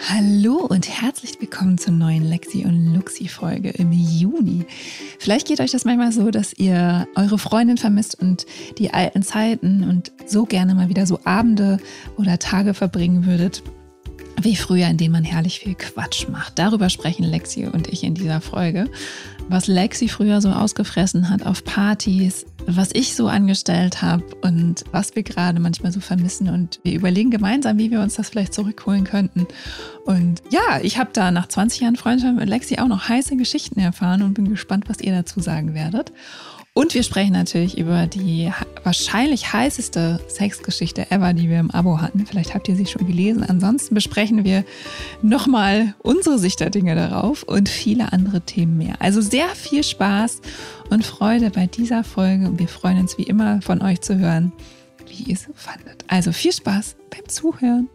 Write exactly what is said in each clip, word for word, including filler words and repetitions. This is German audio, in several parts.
Hallo und herzlich willkommen zur neuen Lexi und Luxi Folge im Juni. Vielleicht geht euch das manchmal so, dass ihr eure Freundin vermisst und die alten Zeiten und so gerne mal wieder so Abende oder Tage verbringen würdet wie früher, in denen man herrlich viel Quatsch macht. Darüber sprechen Lexi und ich in dieser Folge. Was Lexi früher so ausgefressen hat auf Partys, was ich so angestellt habe und was wir gerade manchmal so vermissen. Und wir überlegen gemeinsam, wie wir uns das vielleicht zurückholen könnten. Und ja, ich habe da nach zwanzig Jahren Freundschaft mit Lexi auch noch heiße Geschichten erfahren und bin gespannt, was ihr dazu sagen werdet. Und wir sprechen natürlich über die wahrscheinlich heißeste Sexgeschichte ever, die wir im Abo hatten. Vielleicht habt ihr sie schon gelesen. Ansonsten besprechen wir nochmal unsere Sicht der Dinge darauf und viele andere Themen mehr. Also sehr viel Spaß und Freude bei dieser Folge. Und wir freuen uns wie immer von euch zu hören, wie ihr es fandet. Also viel Spaß beim Zuhören.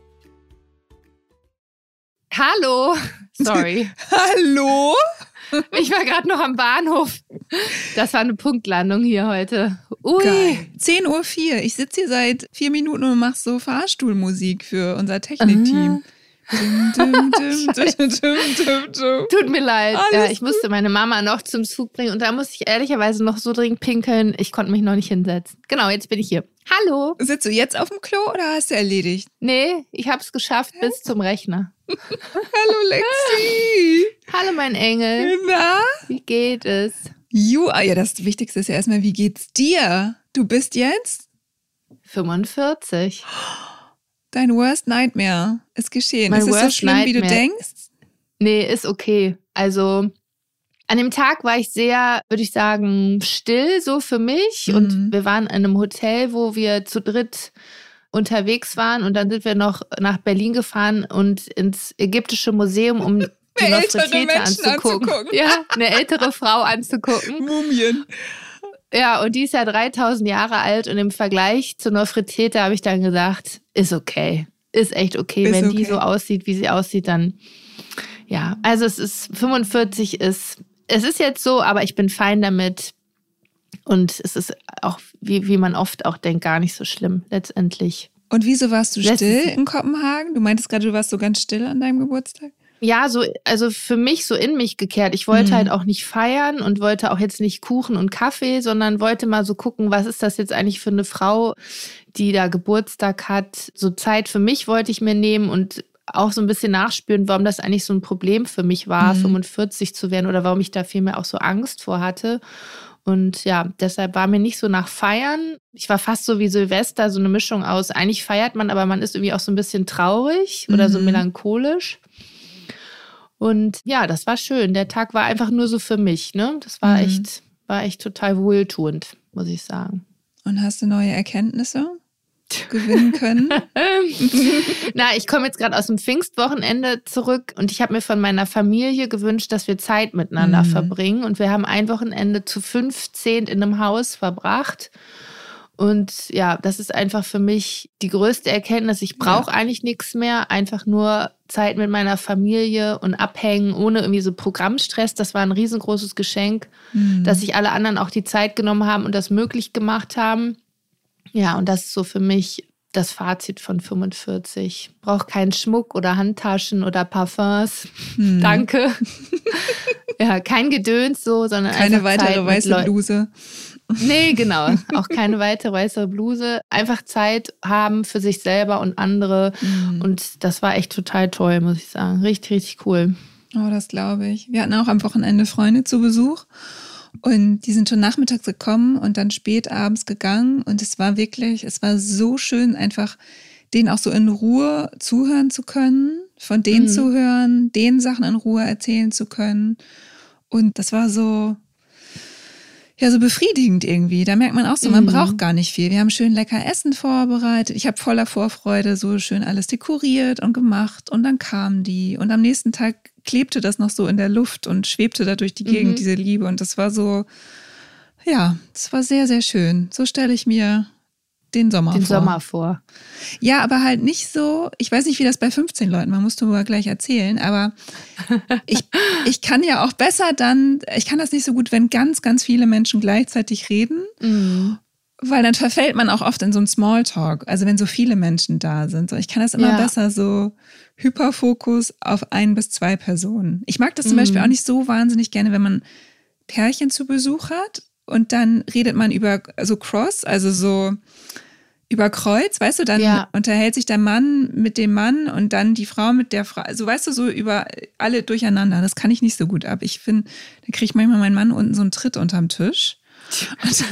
Hallo. Sorry. Hallo? Ich war gerade noch am Bahnhof. Das war eine Punktlandung hier heute. Ui. Geil. zehn Uhr vier. Ich sitze hier seit vier Minuten und mache so Fahrstuhlmusik für unser Technikteam. Dum, dum, dum, dum, dum, dum. Tut mir leid. Ja, ich musste meine Mama noch zum Zug bringen und da musste ich ehrlicherweise noch so dringend pinkeln. Ich konnte mich noch nicht hinsetzen. Genau, jetzt bin ich hier. Hallo. Sitzt du jetzt auf dem Klo oder hast du erledigt? Nee, ich habe es geschafft Hä? bis zum Rechner. Hallo Lexi. Hallo mein Engel. Na? Wie geht es? Ju, ja, das Wichtigste ist ja erstmal, wie geht's dir? Du bist jetzt? fünfundvierzig. Dein Worst Nightmare ist geschehen. Mein ist es so Worst schlimm, wie du Nightmare. denkst? Nee, ist okay. Also an dem Tag war ich sehr, würde ich sagen, still so für mich. Mhm. Und wir waren in einem Hotel, wo wir zu dritt unterwegs waren. Und dann sind wir noch nach Berlin gefahren und ins ägyptische Museum, um die Nofretete anzugucken. anzugucken. Ja, eine ältere Frau anzugucken. Mumien. Ja, und die ist ja dreitausend Jahre alt. Und im Vergleich zur Nofretete habe ich dann gesagt, ist okay. Ist echt okay. Ist Wenn okay. die so aussieht, wie sie aussieht, dann ja. Also es ist, fünfundvierzig ist, es ist jetzt so, aber ich bin fein damit. Und es ist auch, wie, wie man oft auch denkt, gar nicht so schlimm letztendlich. Und wieso warst du Letztes still in Kopenhagen? Du meintest gerade, du warst so ganz still an deinem Geburtstag? Ja, so, also für mich so in mich gekehrt. Ich wollte mhm. halt auch nicht feiern und wollte auch jetzt nicht Kuchen und Kaffee, sondern wollte mal so gucken, was ist das jetzt eigentlich für eine Frau, die da Geburtstag hat. So Zeit für mich wollte ich mir nehmen und auch so ein bisschen nachspüren, warum das eigentlich so ein Problem für mich war, mhm. fünfundvierzig zu werden oder warum ich da vielmehr auch so Angst vor hatte. Und ja, deshalb war mir nicht so nach Feiern. Ich war fast so wie Silvester, so eine Mischung aus, eigentlich feiert man, aber man ist irgendwie auch so ein bisschen traurig oder mhm. so melancholisch. Und ja, das war schön. Der Tag war einfach nur so für mich, ne? Das war mhm. echt, war echt total wohltuend, muss ich sagen. Und hast du neue Erkenntnisse gewinnen können? Na, ich komme jetzt gerade aus dem Pfingstwochenende zurück und ich habe mir von meiner Familie gewünscht, dass wir Zeit miteinander mhm. verbringen. Und wir haben ein Wochenende zu fünfzehn in einem Haus verbracht. Und ja, das ist einfach für mich die größte Erkenntnis. Ich brauche ja. eigentlich nichts mehr, einfach nur Zeit mit meiner Familie und abhängen, ohne irgendwie so Programmstress. Das war ein riesengroßes Geschenk, mhm. dass sich alle anderen auch die Zeit genommen haben und das möglich gemacht haben. Ja, und das ist so für mich das Fazit von fünfundvierzig. Brauche keinen Schmuck oder Handtaschen oder Parfums. Hm. Danke. Ja, kein Gedöns so, sondern keine einfach weitere Zeit weiße Leu- Bluse. Nee, genau. Auch keine weitere weiße Bluse. Einfach Zeit haben für sich selber und andere. Mhm. Und das war echt total toll, muss ich sagen. Richtig, richtig cool. Oh, das glaube ich. Wir hatten auch am Wochenende Freunde zu Besuch. Und die sind schon nachmittags gekommen und dann spät abends gegangen. Und es war wirklich, es war so schön, einfach denen auch so in Ruhe zuhören zu können, von denen mhm. zu hören, denen Sachen in Ruhe erzählen zu können. Und das war so, ja, so befriedigend irgendwie. Da merkt man auch so, man mhm. braucht gar nicht viel. Wir haben schön lecker Essen vorbereitet. Ich habe voller Vorfreude so schön alles dekoriert und gemacht. Und dann kamen die. Und am nächsten Tag klebte das noch so in der Luft und schwebte da durch die Gegend, mhm. diese Liebe. Und das war so, ja, das war sehr, sehr schön. So stelle ich mir den Sommer den vor. Den Sommer vor. Ja, aber halt nicht so, ich weiß nicht, wie das bei fünfzehn Leuten, man muss darüber gleich erzählen, aber ich, ich kann ja auch besser dann, ich kann das nicht so gut, wenn ganz, ganz viele Menschen gleichzeitig reden. Mhm. Weil dann verfällt man auch oft in so einen Smalltalk. Also wenn so viele Menschen da sind. So, ich kann das immer Ja. besser so Hyperfokus auf ein bis zwei Personen. Ich mag das zum Mhm. Beispiel auch nicht so wahnsinnig gerne, wenn man Pärchen zu Besuch hat und dann redet man über so Cross, also so über Kreuz, weißt du, dann Ja. unterhält sich der Mann mit dem Mann und dann die Frau mit der Frau. Also weißt du, so über alle durcheinander. Das kann ich nicht so gut ab. Ich finde, da kriegt manchmal mein Mann unten so einen Tritt unterm Tisch. Und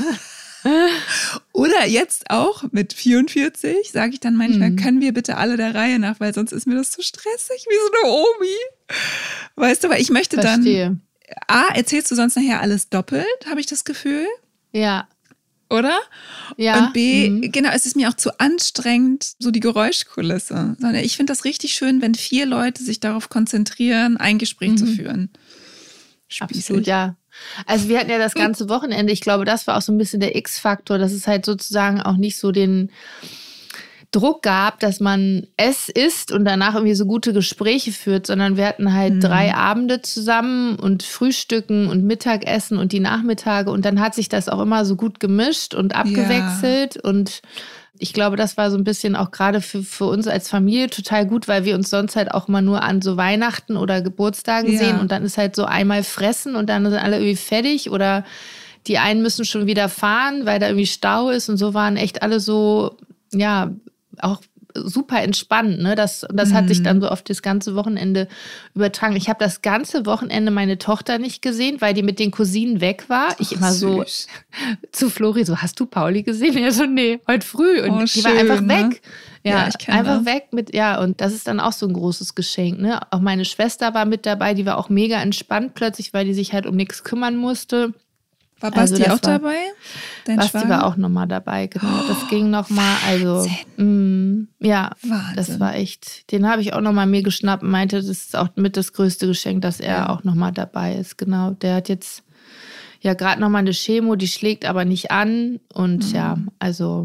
oder jetzt auch mit vierundvierzig sage ich dann manchmal, Mhm. können wir bitte alle der Reihe nach, weil sonst ist mir das zu stressig, wie so eine Omi. Weißt du, weil ich möchte Verstehe. dann, A, erzählst du sonst nachher alles doppelt, habe ich das Gefühl, Ja. oder? Ja. Und B, Mhm. genau, es ist mir auch zu anstrengend, so die Geräuschkulisse. Sondern ich finde das richtig schön, wenn vier Leute sich darauf konzentrieren, ein Gespräch Mhm. zu führen. Spießig. Absolut, ja. Also wir hatten ja das ganze Wochenende, ich glaube, das war auch so ein bisschen der X-Faktor, dass es halt sozusagen auch nicht so den Druck gab, dass man es isst und danach irgendwie so gute Gespräche führt, sondern wir hatten halt Mhm. drei Abende zusammen und Frühstücken und Mittagessen und die Nachmittage und dann hat sich das auch immer so gut gemischt und abgewechselt und ich glaube, das war so ein bisschen auch gerade für, für uns als Familie total gut, weil wir uns sonst halt auch mal nur an so Weihnachten oder Geburtstagen Ja. sehen und dann ist halt so einmal fressen und dann sind alle irgendwie fertig oder die einen müssen schon wieder fahren, weil da irgendwie Stau ist und so waren echt alle so, ja, auch super entspannt. Ne? Das, das hat sich dann so auf das ganze Wochenende übertragen. Ich habe das ganze Wochenende meine Tochter nicht gesehen, weil die mit den Cousinen weg war. Ich Ach, immer so süß. zu Flori so, hast du Pauli gesehen? Ja, so, nee, heute früh. Und Oh, die war schön, einfach ne? weg. Ja, Ja, ich kenn einfach das. weg mit, ja, und das ist dann auch so ein großes Geschenk. Ne? Auch meine Schwester war mit dabei, die war auch mega entspannt plötzlich, weil die sich halt um nichts kümmern musste. War Also Basti das auch war- dabei? Dein Basti Schwager? war auch nochmal dabei, genau. Das ging nochmal, also, mm, ja, Wahnsinn. das war echt, den habe ich auch nochmal mir geschnappt und meinte, das ist auch mit das größte Geschenk, dass er Ja. auch nochmal dabei ist, genau. Der hat jetzt ja gerade nochmal eine Chemo, die schlägt aber nicht an und Mhm. ja, also,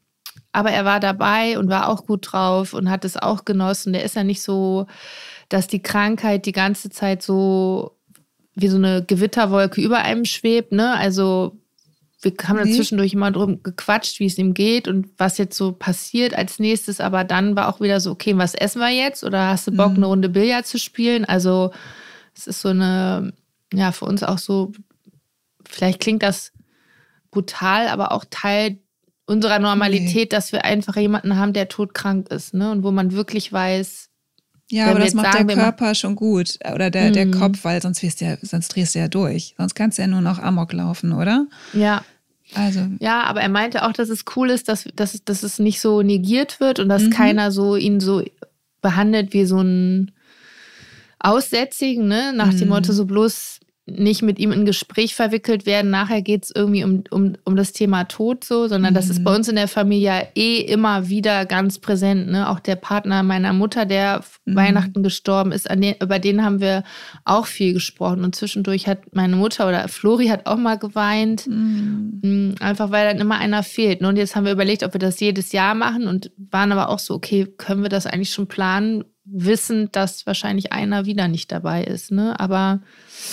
aber er war dabei und war auch gut drauf und hat es auch genossen. Der ist ja nicht so, dass die Krankheit die ganze Zeit so wie so eine Gewitterwolke über einem schwebt, ne? Also wir haben dann Nee. zwischendurch immer drum gequatscht, wie es ihm geht und was jetzt so passiert als nächstes. Aber dann war auch wieder so, okay, was essen wir jetzt? Oder hast du Bock, Mhm. eine Runde Billard zu spielen? Also es ist so eine, ja, für uns auch so, vielleicht klingt das brutal, aber auch Teil unserer Normalität, dass wir einfach jemanden haben, der todkrank ist, ne? Und wo man wirklich weiß, Ja, wenn aber wir das jetzt macht sagen, wir der machen- Körper schon gut. Oder der, der Mhm. Kopf, weil sonst, wirst du ja, sonst drehst du ja durch. Sonst kannst du ja nur noch Amok laufen, oder? ja, Also, Ja, aber er meinte auch, dass es cool ist, dass, dass, dass es nicht so negiert wird und dass Mhm. keiner so ihn so behandelt wie so einen Aussätzigen, ne? Nach dem Mhm. Motto, so bloß nicht mit ihm in Gespräch verwickelt werden. Nachher geht es irgendwie um, um, um das Thema Tod so, sondern das ist Mhm. bei uns in der Familie eh immer wieder ganz präsent. Ne? Auch der Partner meiner Mutter, der Mhm. Weihnachten gestorben ist, an den, über den haben wir auch viel gesprochen. Und zwischendurch hat meine Mutter oder Flori hat auch mal geweint. Mhm. Mm, Einfach weil dann immer einer fehlt. Ne? Und jetzt haben wir überlegt, ob wir das jedes Jahr machen und waren aber auch so, okay, können wir das eigentlich schon planen, wissend, dass wahrscheinlich einer wieder nicht dabei ist. Ne? Aber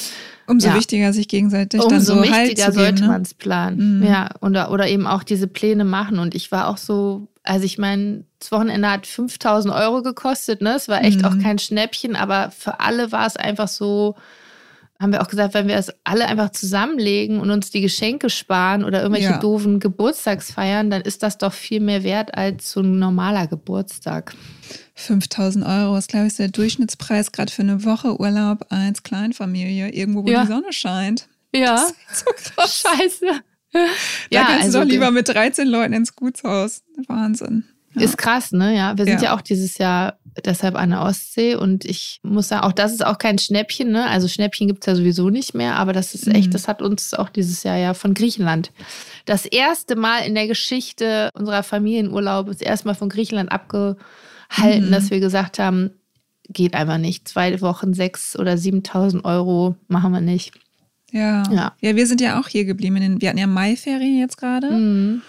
Umso Ja. wichtiger, sich gegenseitig dann umso so Halt wichtiger zu geben. sollte Ne? man es planen. Mhm. Ja, oder, oder eben auch diese Pläne machen. Und ich war auch so, also ich meine, das Wochenende hat fünftausend Euro gekostet. Ne? Es war echt Mhm. auch kein Schnäppchen, aber für alle war es einfach so, haben wir auch gesagt, wenn wir es alle einfach zusammenlegen und uns die Geschenke sparen oder irgendwelche Ja. doofen Geburtstagsfeiern, dann ist das doch viel mehr wert als so ein normaler Geburtstag. fünftausend Euro ist, glaube ich, der Durchschnittspreis gerade für eine Woche Urlaub als Kleinfamilie, irgendwo, wo Ja. die Sonne scheint. Ja, So krass. scheiße. Da Ja, kannst also du doch ge- lieber mit dreizehn Leuten ins Gutshaus. Wahnsinn. Ja. Ist krass, ne? Ja, wir sind ja. Ja. auch dieses Jahr deshalb an der Ostsee und ich muss sagen, auch das ist auch kein Schnäppchen, ne? Also Schnäppchen gibt's ja sowieso nicht mehr, aber das ist echt, Mhm. das hat uns auch dieses Jahr ja von Griechenland das erste Mal in der Geschichte unserer Familienurlaube, das erste Mal von Griechenland abgehalten, Mhm. dass wir gesagt haben, geht einfach nicht. Zwei Wochen sechs oder siebentausend Euro machen wir nicht. Ja. Ja. ja, wir sind ja auch hier geblieben. In den- Wir hatten ja Maiferien jetzt gerade. Mhm.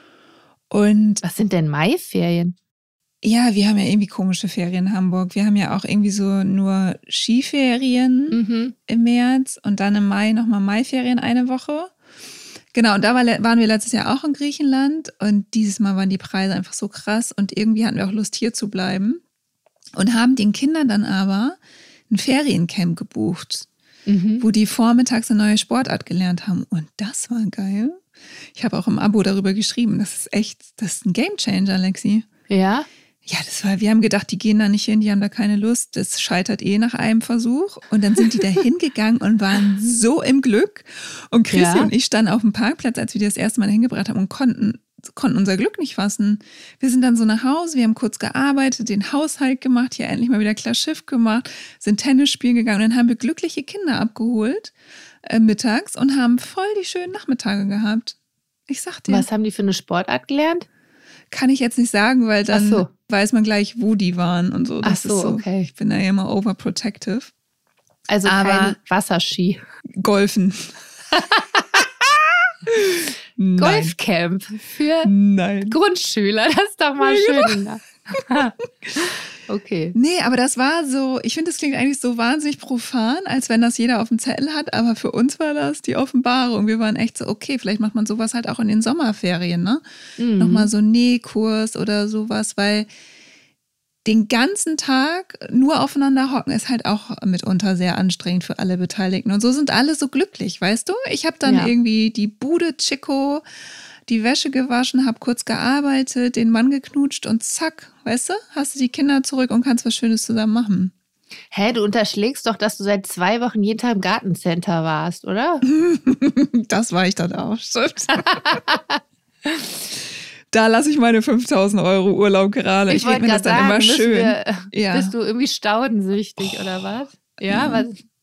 Und Was sind denn Maiferien? ja, wir haben ja irgendwie komische Ferien in Hamburg. Wir haben ja auch irgendwie so nur Skiferien Mhm. im März und dann im Mai nochmal Maiferien eine Woche. Genau, und da war, waren wir letztes Jahr auch in Griechenland und dieses Mal waren die Preise einfach so krass und irgendwie hatten wir auch Lust, hier zu bleiben und haben den Kindern dann aber ein Feriencamp gebucht, mhm. wo die vormittags eine neue Sportart gelernt haben und das war geil. Ich habe auch im Abo darüber geschrieben, das ist echt, das ist ein Gamechanger, Lexi. Ja? Ja, das war, wir haben gedacht, die gehen da nicht hin, die haben da keine Lust, das scheitert eh nach einem Versuch. Und dann sind die da hingegangen und waren so im Glück. Und Chrissy ja. und ich standen auf dem Parkplatz, als wir die das erste Mal hingebracht haben und konnten, konnten unser Glück nicht fassen. Wir sind dann so nach Hause, wir haben kurz gearbeitet, den Haushalt gemacht, hier endlich mal wieder klar Schiff gemacht, sind Tennis spielen gegangen und dann haben wir glückliche Kinder abgeholt äh, mittags und haben voll die schönen Nachmittage gehabt. Ich sag dir. Was haben die für eine Sportart gelernt? Kann ich jetzt nicht sagen, weil dann so. weiß man gleich, wo die waren und so. Das Ach so, ist so, okay. Ich bin da ja immer overprotective. Also aber kein Wasserski. Golfen. Golfcamp für Nein. Grundschüler. Das ist doch mal ja, schön. Genau. Okay. Nee, aber das war so, ich finde, das klingt eigentlich so wahnsinnig profan, als wenn das jeder auf dem Zettel hat, aber für uns war das die Offenbarung. Wir waren echt so, okay, vielleicht macht man sowas halt auch in den Sommerferien, ne? Mhm. Nochmal so einen Nähkurs oder sowas, weil den ganzen Tag nur aufeinander hocken ist halt auch mitunter sehr anstrengend für alle Beteiligten. Und so sind alle so glücklich, weißt du? Ich habe dann ja. irgendwie die Bude Chico, die Wäsche gewaschen, habe kurz gearbeitet, den Mann geknutscht und zack, weißt du, hast du die Kinder zurück und kannst was Schönes zusammen machen. Hä, du unterschlägst doch, dass du seit zwei Wochen jeden Tag im Gartencenter warst, oder? Das war ich dann auch, stimmt. Da lasse ich meine fünftausend Euro Urlaub gerade. Ich, ich rede mir das dann sagen, immer schön. Wir, ja. Bist du irgendwie staudensüchtig oh, oder was? Ja, ja. Was?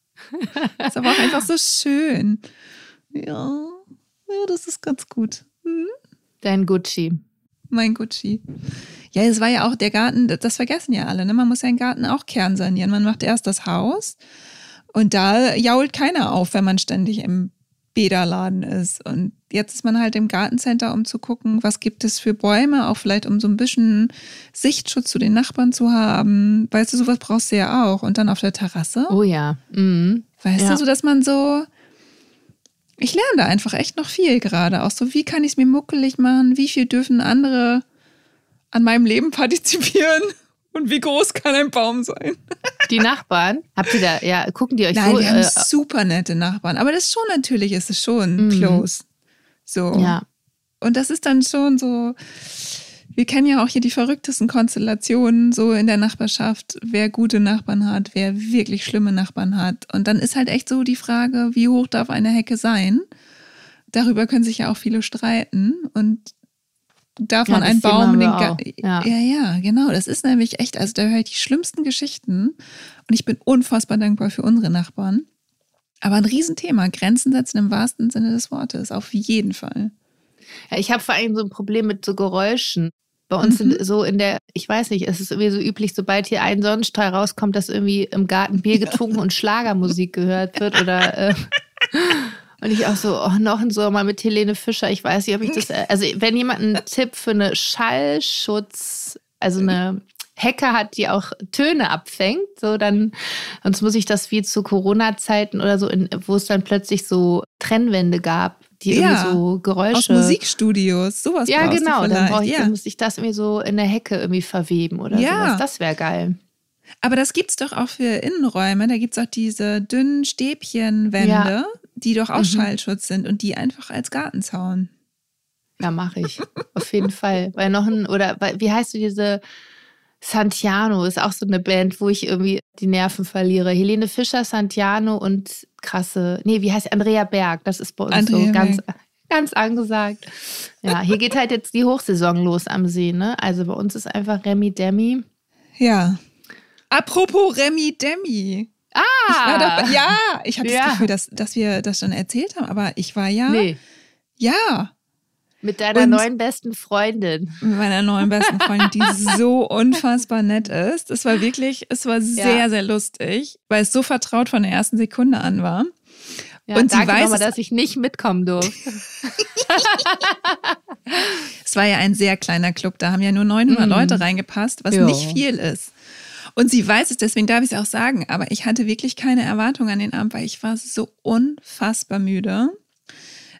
Das ist aber auch einfach so schön. Ja, ja, das ist ganz gut. Hm? Dein Gucci. Mein Gucci. Ja, es war ja auch der Garten, das vergessen ja alle, ne? Man muss ja den Garten auch kernsanieren. Man macht erst das Haus und da jault keiner auf, wenn man ständig im Bäderladen ist. Und jetzt ist man halt im Gartencenter, um zu gucken, was gibt es für Bäume, auch vielleicht um so ein bisschen Sichtschutz zu den Nachbarn zu haben. Weißt du, sowas brauchst du ja auch. Und dann auf der Terrasse. Oh ja. Mhm. Weißt ja. du, so dass man so, ich lerne da einfach echt noch viel gerade. Auch so, wie kann ich es mir muckelig machen? Wie viel dürfen andere an meinem Leben partizipieren? Und wie groß kann ein Baum sein? Die Nachbarn? Habt ihr da, ja, gucken die euch Nein, so? wir haben äh, super nette Nachbarn. Aber das ist schon, natürlich ist es schon Mhm. close. So. Ja. Und das ist dann schon so, wir kennen ja auch hier die verrücktesten Konstellationen so in der Nachbarschaft, wer gute Nachbarn hat, wer wirklich schlimme Nachbarn hat. Und dann ist halt echt so die Frage, wie hoch darf eine Hecke sein? Darüber können sich ja auch viele streiten. Und darf man Ja, einen das Baum in den Thema haben Garten? wir auch. Ja. Ja, ja, genau. Das ist nämlich echt, also da höre ich die schlimmsten Geschichten. Und ich bin unfassbar dankbar für unsere Nachbarn. Aber ein Riesenthema, Grenzen setzen im wahrsten Sinne des Wortes, auf jeden Fall. Ja, ich habe vor allem so ein Problem mit so Geräuschen. Bei uns Mhm. sind so in der, ich weiß nicht, es ist irgendwie so üblich, sobald hier ein Sonnenstrahl rauskommt, dass irgendwie im Garten Bier getrunken und Schlagermusik gehört wird oder äh, und ich auch so, oh, noch ein Sommer mit Helene Fischer, ich weiß nicht, ob ich das, also wenn jemand einen Tipp für eine Schallschutz, also eine Hecke hat, die auch Töne abfängt, so dann, sonst muss ich das wie zu Corona-Zeiten oder so, in, wo es dann plötzlich so Trennwände gab, die Ja, irgendwie so Geräusche. Aus Musikstudios, sowas Ja, brauchst genau, du dann, vielleicht. brauch ich, ja. dann muss ich das irgendwie so in der Hecke irgendwie verweben oder Ja. sowas. Das wäre geil. Aber das gibt's doch auch für Innenräume. Da gibt's auch diese dünnen Stäbchenwände, Ja. die doch auch Mhm. Schallschutz sind und die einfach als Gartenzaun. Ja, mache ich. Auf jeden Fall. Weil noch ein, oder weil- wie heißt du diese Santiano ist auch so eine Band, wo ich irgendwie die Nerven verliere. Helene Fischer, Santiano und krasse, nee, wie heißt Andrea Berg? Das ist bei uns Andrea so ganz, Berg. ganz angesagt. Ja, hier geht halt jetzt die Hochsaison los am See, ne? Also bei uns ist einfach Remi Demi. Ja. Apropos Remi Demi. Ah! Ich war doch, ja, ich habe Ja. das Gefühl, dass, dass wir das schon erzählt haben, aber ich war ja, Nee, ja, mit deiner Und- neuen besten Freundin. mit meiner neuen besten Freundin, die so unfassbar nett ist. Es war wirklich, es war sehr, Ja. sehr lustig, weil es so vertraut von der ersten Sekunde an war. Ja, Und sie danke weiß nochmal, es- dass ich nicht mitkommen durfte. Es war ja ein sehr kleiner Club, da haben ja nur neunhundert Mhm. Leute reingepasst, was Ja. nicht viel ist. Und sie weiß es, deswegen darf ich es auch sagen, aber ich hatte wirklich keine Erwartung an den Abend, weil ich war so unfassbar müde.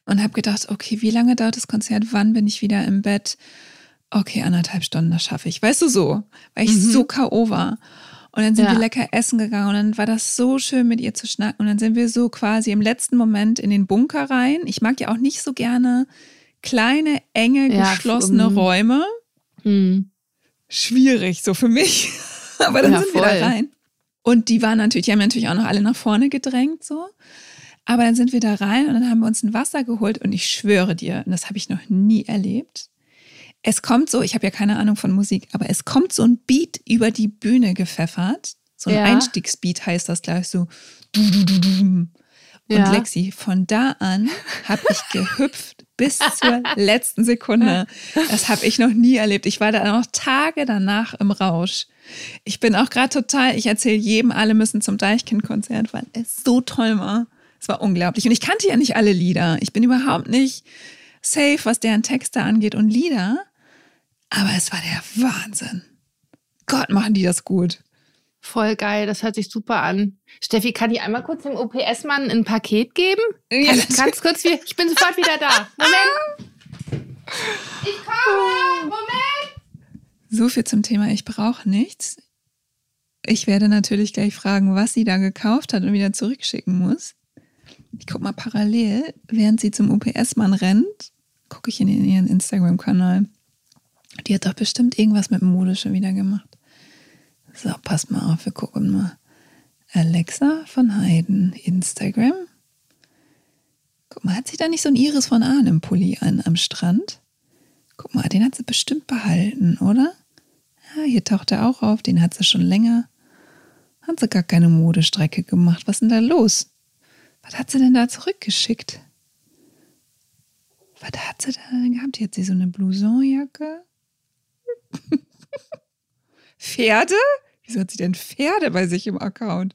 und habe gedacht, okay, wie lange dauert das Konzert? Wann bin ich wieder im Bett? Okay, anderthalb Stunden, das schaffe ich. Weißt du, so, weil ich mhm. so K O war. Und dann sind ja. wir lecker essen gegangen und dann war das so schön, mit ihr zu schnacken. Und dann sind wir so quasi im letzten Moment in den Bunker rein. Ich mag ja auch nicht so gerne kleine, enge, ja, geschlossene um, Räume. Mhm. Schwierig, so für mich. Aber dann ja, sind voll. wir da rein. Und die waren natürlich, die haben natürlich auch noch alle nach vorne gedrängt, so. Aber dann sind wir da rein und dann haben wir uns ein Wasser geholt und ich schwöre dir, und das habe ich noch nie erlebt. Es kommt so, ich habe ja keine Ahnung von Musik, aber es kommt so ein Beat über die Bühne gepfeffert. So ein ja. Einstiegsbeat heißt das gleich so. Und ja. Lexi, von da an habe ich gehüpft bis zur letzten Sekunde. Das habe ich noch nie erlebt. Ich war da noch Tage danach im Rausch. Ich bin auch gerade total, ich erzähle jedem, alle müssen zum Deichkind-Konzert, weil es so toll war. Es war unglaublich. Und ich kannte ja nicht alle Lieder. Ich bin überhaupt nicht safe, was deren Texte angeht und Lieder. Aber es war der Wahnsinn. Gott, machen die das gut. Voll geil, das hört sich super an. Steffi, kann ich einmal kurz dem U P S-Mann ein Paket geben? Ja, kann, ganz kurz, ich bin sofort wieder da. Moment. Ich komme, Moment. So viel zum Thema, ich brauche nichts. Ich werde natürlich gleich fragen, was sie da gekauft hat und wieder zurückschicken muss. Ich gucke mal parallel, während sie zum U P S-Mann rennt, gucke ich in ihren Instagram-Kanal. Die hat doch bestimmt irgendwas mit Mode schon wieder gemacht. So, passt mal auf, wir gucken mal. Alexa von Heiden, Instagram. Guck mal, hat sie da nicht so ein Iris von Arnim Pulli an am Strand? Guck mal, den hat sie bestimmt behalten, oder? Ja, hier taucht er auch auf, den hat sie schon länger. Hat sie gar keine Modestrecke gemacht. Was ist denn da los? Was hat sie denn da zurückgeschickt? Was hat sie da denn gehabt? Hier hat sie so eine Blousonjacke. Pferde? Wieso hat sie denn Pferde bei sich im Account?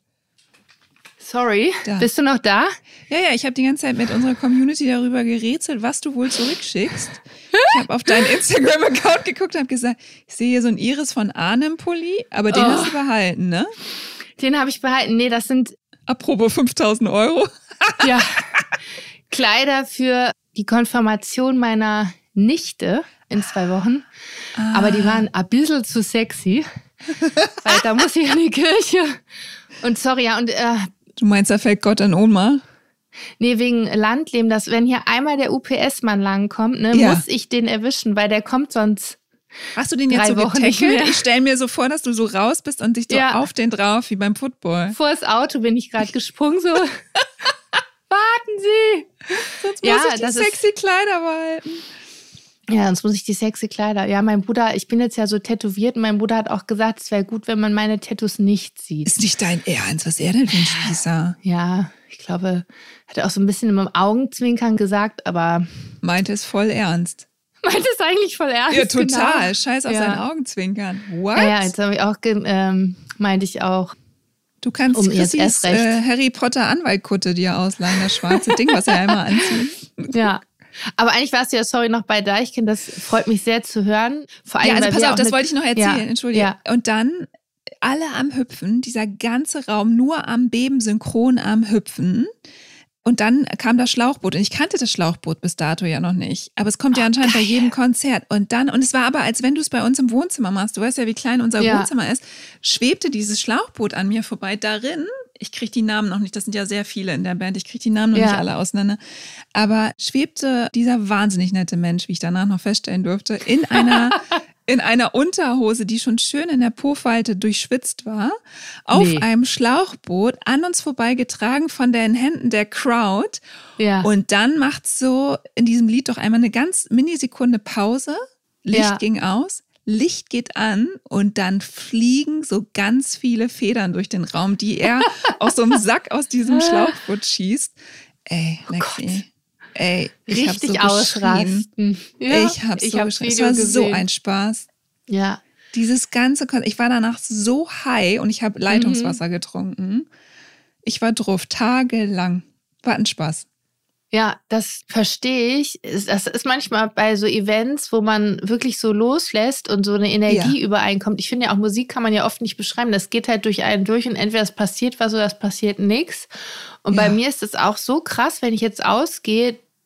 Sorry, da. Bist du noch da? Ja, ja, ich habe die ganze Zeit mit unserer Community darüber gerätselt, was du wohl zurückschickst. Ich habe auf deinen Instagram-Account geguckt und habe gesagt, ich sehe hier so ein Iris von Arnim-Pulli, aber den oh. hast du behalten, ne? Den habe ich behalten. Nee, das sind... Apropos fünftausend Euro. Ja, Kleider für die Konfirmation meiner Nichte in zwei Wochen. Ah. Aber die waren ein bisschen zu sexy. Weil da muss ich in die Kirche. Und sorry, ja, und... Äh, du meinst, da fällt Gott in Ohnmacht? Nee, wegen Landleben, dass wenn hier einmal der U P S-Mann langkommt, ne, ja. muss ich den erwischen, weil der kommt sonst... Hast du den jetzt so getackelt? Ich stelle mir so vor, dass du so raus bist und dich so ja. auf den drauf, wie beim Football. Vor das Auto bin ich gerade gesprungen, so... Warten Sie! Sonst ja, muss ich die das sexy ist, Kleider behalten. Ja, sonst muss ich die sexy Kleider. Ja, mein Bruder, ich bin jetzt ja so tätowiert und mein Bruder hat auch gesagt, es wäre gut, wenn man meine Tattoos nicht sieht. Ist nicht dein Ernst? Was ist er denn für ein Spießer? Ja, ich glaube, hat er auch so ein bisschen im Augenzwinkern gesagt, aber... Meinte es voll ernst. Meinte es eigentlich voll ernst, ja, total. Genau. Scheiß auf ja. sein Augenzwinkern. What? Ja, ja, jetzt habe ich auch, ähm, meinte ich auch. Du kannst um Chrissys äh, Harry Potter Anwaltkutte dir ausleihen, das schwarze Ding, was er immer anzieht. Ja. Aber eigentlich warst du ja, sorry, noch bei Deichkind. Das freut mich sehr zu hören. Vor allem, ja, also weil pass wir auf, das mit, wollte ich noch erzählen, ja, entschuldige. Ja. Und dann alle am Hüpfen, dieser ganze Raum nur am Beben, synchron am Hüpfen. Und dann kam das Schlauchboot. Und ich kannte das Schlauchboot bis dato ja noch nicht. Aber es kommt ja anscheinend oh, bei jedem Konzert. Und dann, und es war aber, als wenn du es bei uns im Wohnzimmer machst, du weißt ja, wie klein unser ja. Wohnzimmer ist, schwebte dieses Schlauchboot an mir vorbei. Darin, ich kriege die Namen noch nicht, das sind ja sehr viele in der Band, ich kriege die Namen noch ja. nicht alle auseinander. Aber schwebte dieser wahnsinnig nette Mensch, wie ich danach noch feststellen durfte, in einer... in einer Unterhose, die schon schön in der Po-Falte durchschwitzt war, auf nee. einem Schlauchboot, an uns vorbeigetragen von den Händen der Crowd. Ja. Und dann macht so in diesem Lied doch einmal eine ganz Minisekunde Pause. Licht ja. ging aus, Licht geht an und dann fliegen so ganz viele Federn durch den Raum, die er aus so einem Sack aus diesem Schlauchboot schießt. Ey, Lexi. Oh Ey, ich richtig hab so ausrasten. Ja, ich habe so hab geschrien. Es war gesehen. so ein Spaß. Ja. Dieses ganze Konzert, ich war danach so high und ich habe Leitungswasser mhm. getrunken. Ich war drauf, tagelang. War ein Spaß. Ja, das verstehe ich. Das ist manchmal bei so Events, wo man wirklich so loslässt und so eine Energie ja. übereinkommt. Ich finde ja auch, Musik kann man ja oft nicht beschreiben. Das geht halt durch einen durch und entweder es passiert was oder es passiert nichts. Und ja. bei mir ist es auch so krass, wenn ich jetzt ausgehe,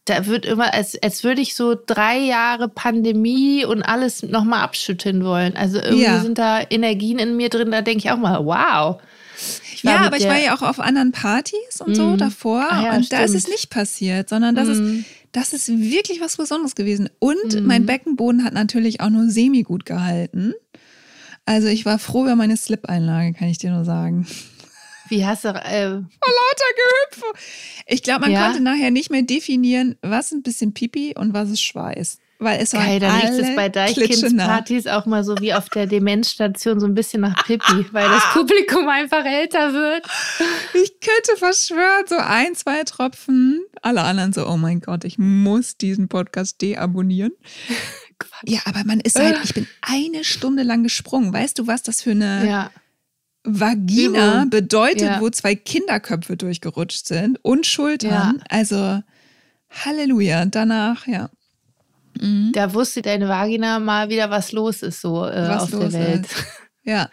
da wird immer, als, als würde ich so drei Jahre Pandemie und alles nochmal abschütteln wollen. Also irgendwie ja. sind da Energien in mir drin, da denke ich auch mal, wow. Ja, aber ich war ja auch auf anderen Partys und mm. so davor ah, ja, und stimmt. da ist es nicht passiert, sondern das, mm. ist, das ist wirklich was Besonderes gewesen. Und mm. mein Beckenboden hat natürlich auch nur semi gut gehalten. Also ich war froh über meine Slip-Einlage, kann ich dir nur sagen. Wie hast du... Äh, Vor lauter Gehüpfe. Ich glaube, man ja? konnte nachher nicht mehr definieren, was ein bisschen Pipi und was ist Schweiß. Weil es Geil, dann riecht es bei Deichkindspartys auch mal so wie auf der Demenzstation so ein bisschen nach Pipi, weil das Publikum einfach älter wird. Ich könnte verschwören, so ein, zwei Tropfen. Alle anderen so, oh mein Gott, ich muss diesen Podcast deabonnieren. Quatsch. Ja, aber man ist halt, ich bin eine Stunde lang gesprungen. Weißt du, was das für eine... Ja. Vagina Übung. bedeutet, ja. wo zwei Kinderköpfe durchgerutscht sind und Schultern. Ja. Also Halleluja. Und danach, ja. Mhm. Da wusste deine Vagina mal wieder, was los ist so äh, was auf der Welt. Ist. Ja.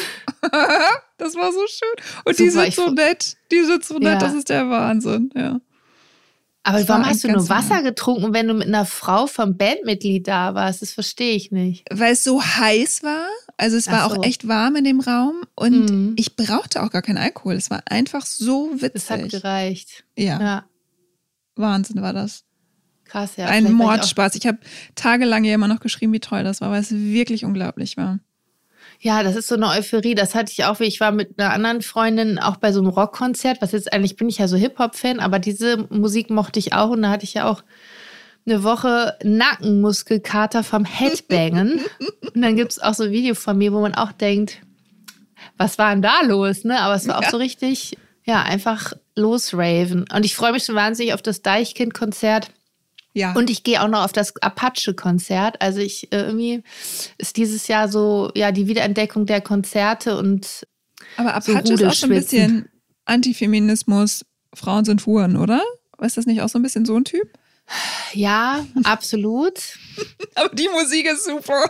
Das war so schön. Und Super, die sind so nett. Die sind so nett, ja. das ist der Wahnsinn. Ja. Aber das warum hast du nur Wasser getrunken, wenn du mit einer Frau vom Bandmitglied da warst? Das verstehe ich nicht. Weil es so heiß war. Also es war so. auch echt warm in dem Raum. Und mhm. ich brauchte auch gar keinen Alkohol. Es war einfach so witzig. Das hat gereicht. Ja. ja. Wahnsinn war das. Krass, ja. Ein Mordspaß. Ich, ich habe tagelang ja immer noch geschrieben, wie toll das war, weil es wirklich unglaublich war. Ja, das ist so eine Euphorie. Das hatte ich auch, wie ich war mit einer anderen Freundin auch bei so einem Rockkonzert. Was jetzt eigentlich bin ich ja so Hip-Hop-Fan, aber diese Musik mochte ich auch. Und da hatte ich ja auch eine Woche Nackenmuskelkater vom Headbangen. Und dann gibt es auch so ein Video von mir, wo man auch denkt, was war denn da los? Ne? Aber es war auch ja. so richtig, ja, einfach losraven. Und ich freue mich schon wahnsinnig auf das Deichkind-Konzert. Ja. Und ich gehe auch noch auf das Apache-Konzert. Also ich äh, irgendwie ist dieses Jahr so ja die Wiederentdeckung der Konzerte und aber Apache so ist auch so ein bisschen Antifeminismus, Frauen sind Huren, oder? Ist das nicht auch so ein bisschen so ein Typ? Ja, absolut. Aber die Musik ist super.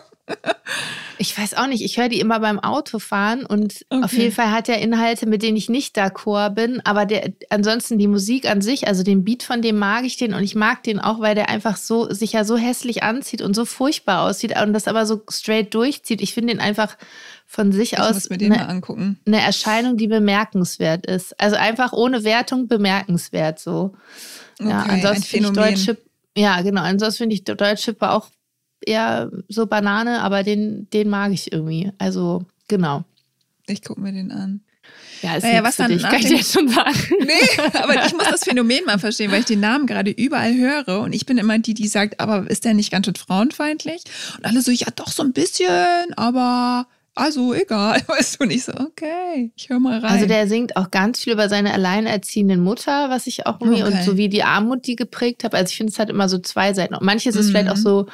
Ich weiß auch nicht, ich höre die immer beim Autofahren und okay. auf jeden Fall hat er Inhalte, mit denen ich nicht d'accord bin, aber der, ansonsten die Musik an sich, also den Beat von dem mag ich den und ich mag den auch, weil der einfach so sich ja so hässlich anzieht und so furchtbar aussieht und das aber so straight durchzieht. Ich finde den einfach von sich ich aus muss mir den eine, mal angucken. eine Erscheinung, die bemerkenswert ist. Also einfach ohne Wertung bemerkenswert so. Okay, ja, ansonsten finde ich Deutsche, ja genau, ansonsten finde ich Deutsche auch eher so Banane, aber den, den mag ich irgendwie. Also, genau. Ich gucke mir den an. Ja, ist naja, was dann dich, kann ich dir schon sagen. Nee, aber ich muss das Phänomen mal verstehen, weil ich den Namen gerade überall höre und ich bin immer die, die sagt, aber ist der nicht ganz schön frauenfeindlich? Und alle so, ja doch so ein bisschen, aber also egal. Weißt du, nicht so, okay, ich höre mal rein. Also der singt auch ganz viel über seine alleinerziehende Mutter, was ich auch irgendwie, okay. und so wie die Armut, die geprägt habe. Also ich finde, es hat immer so zwei Seiten. Und manches ist mhm. vielleicht auch so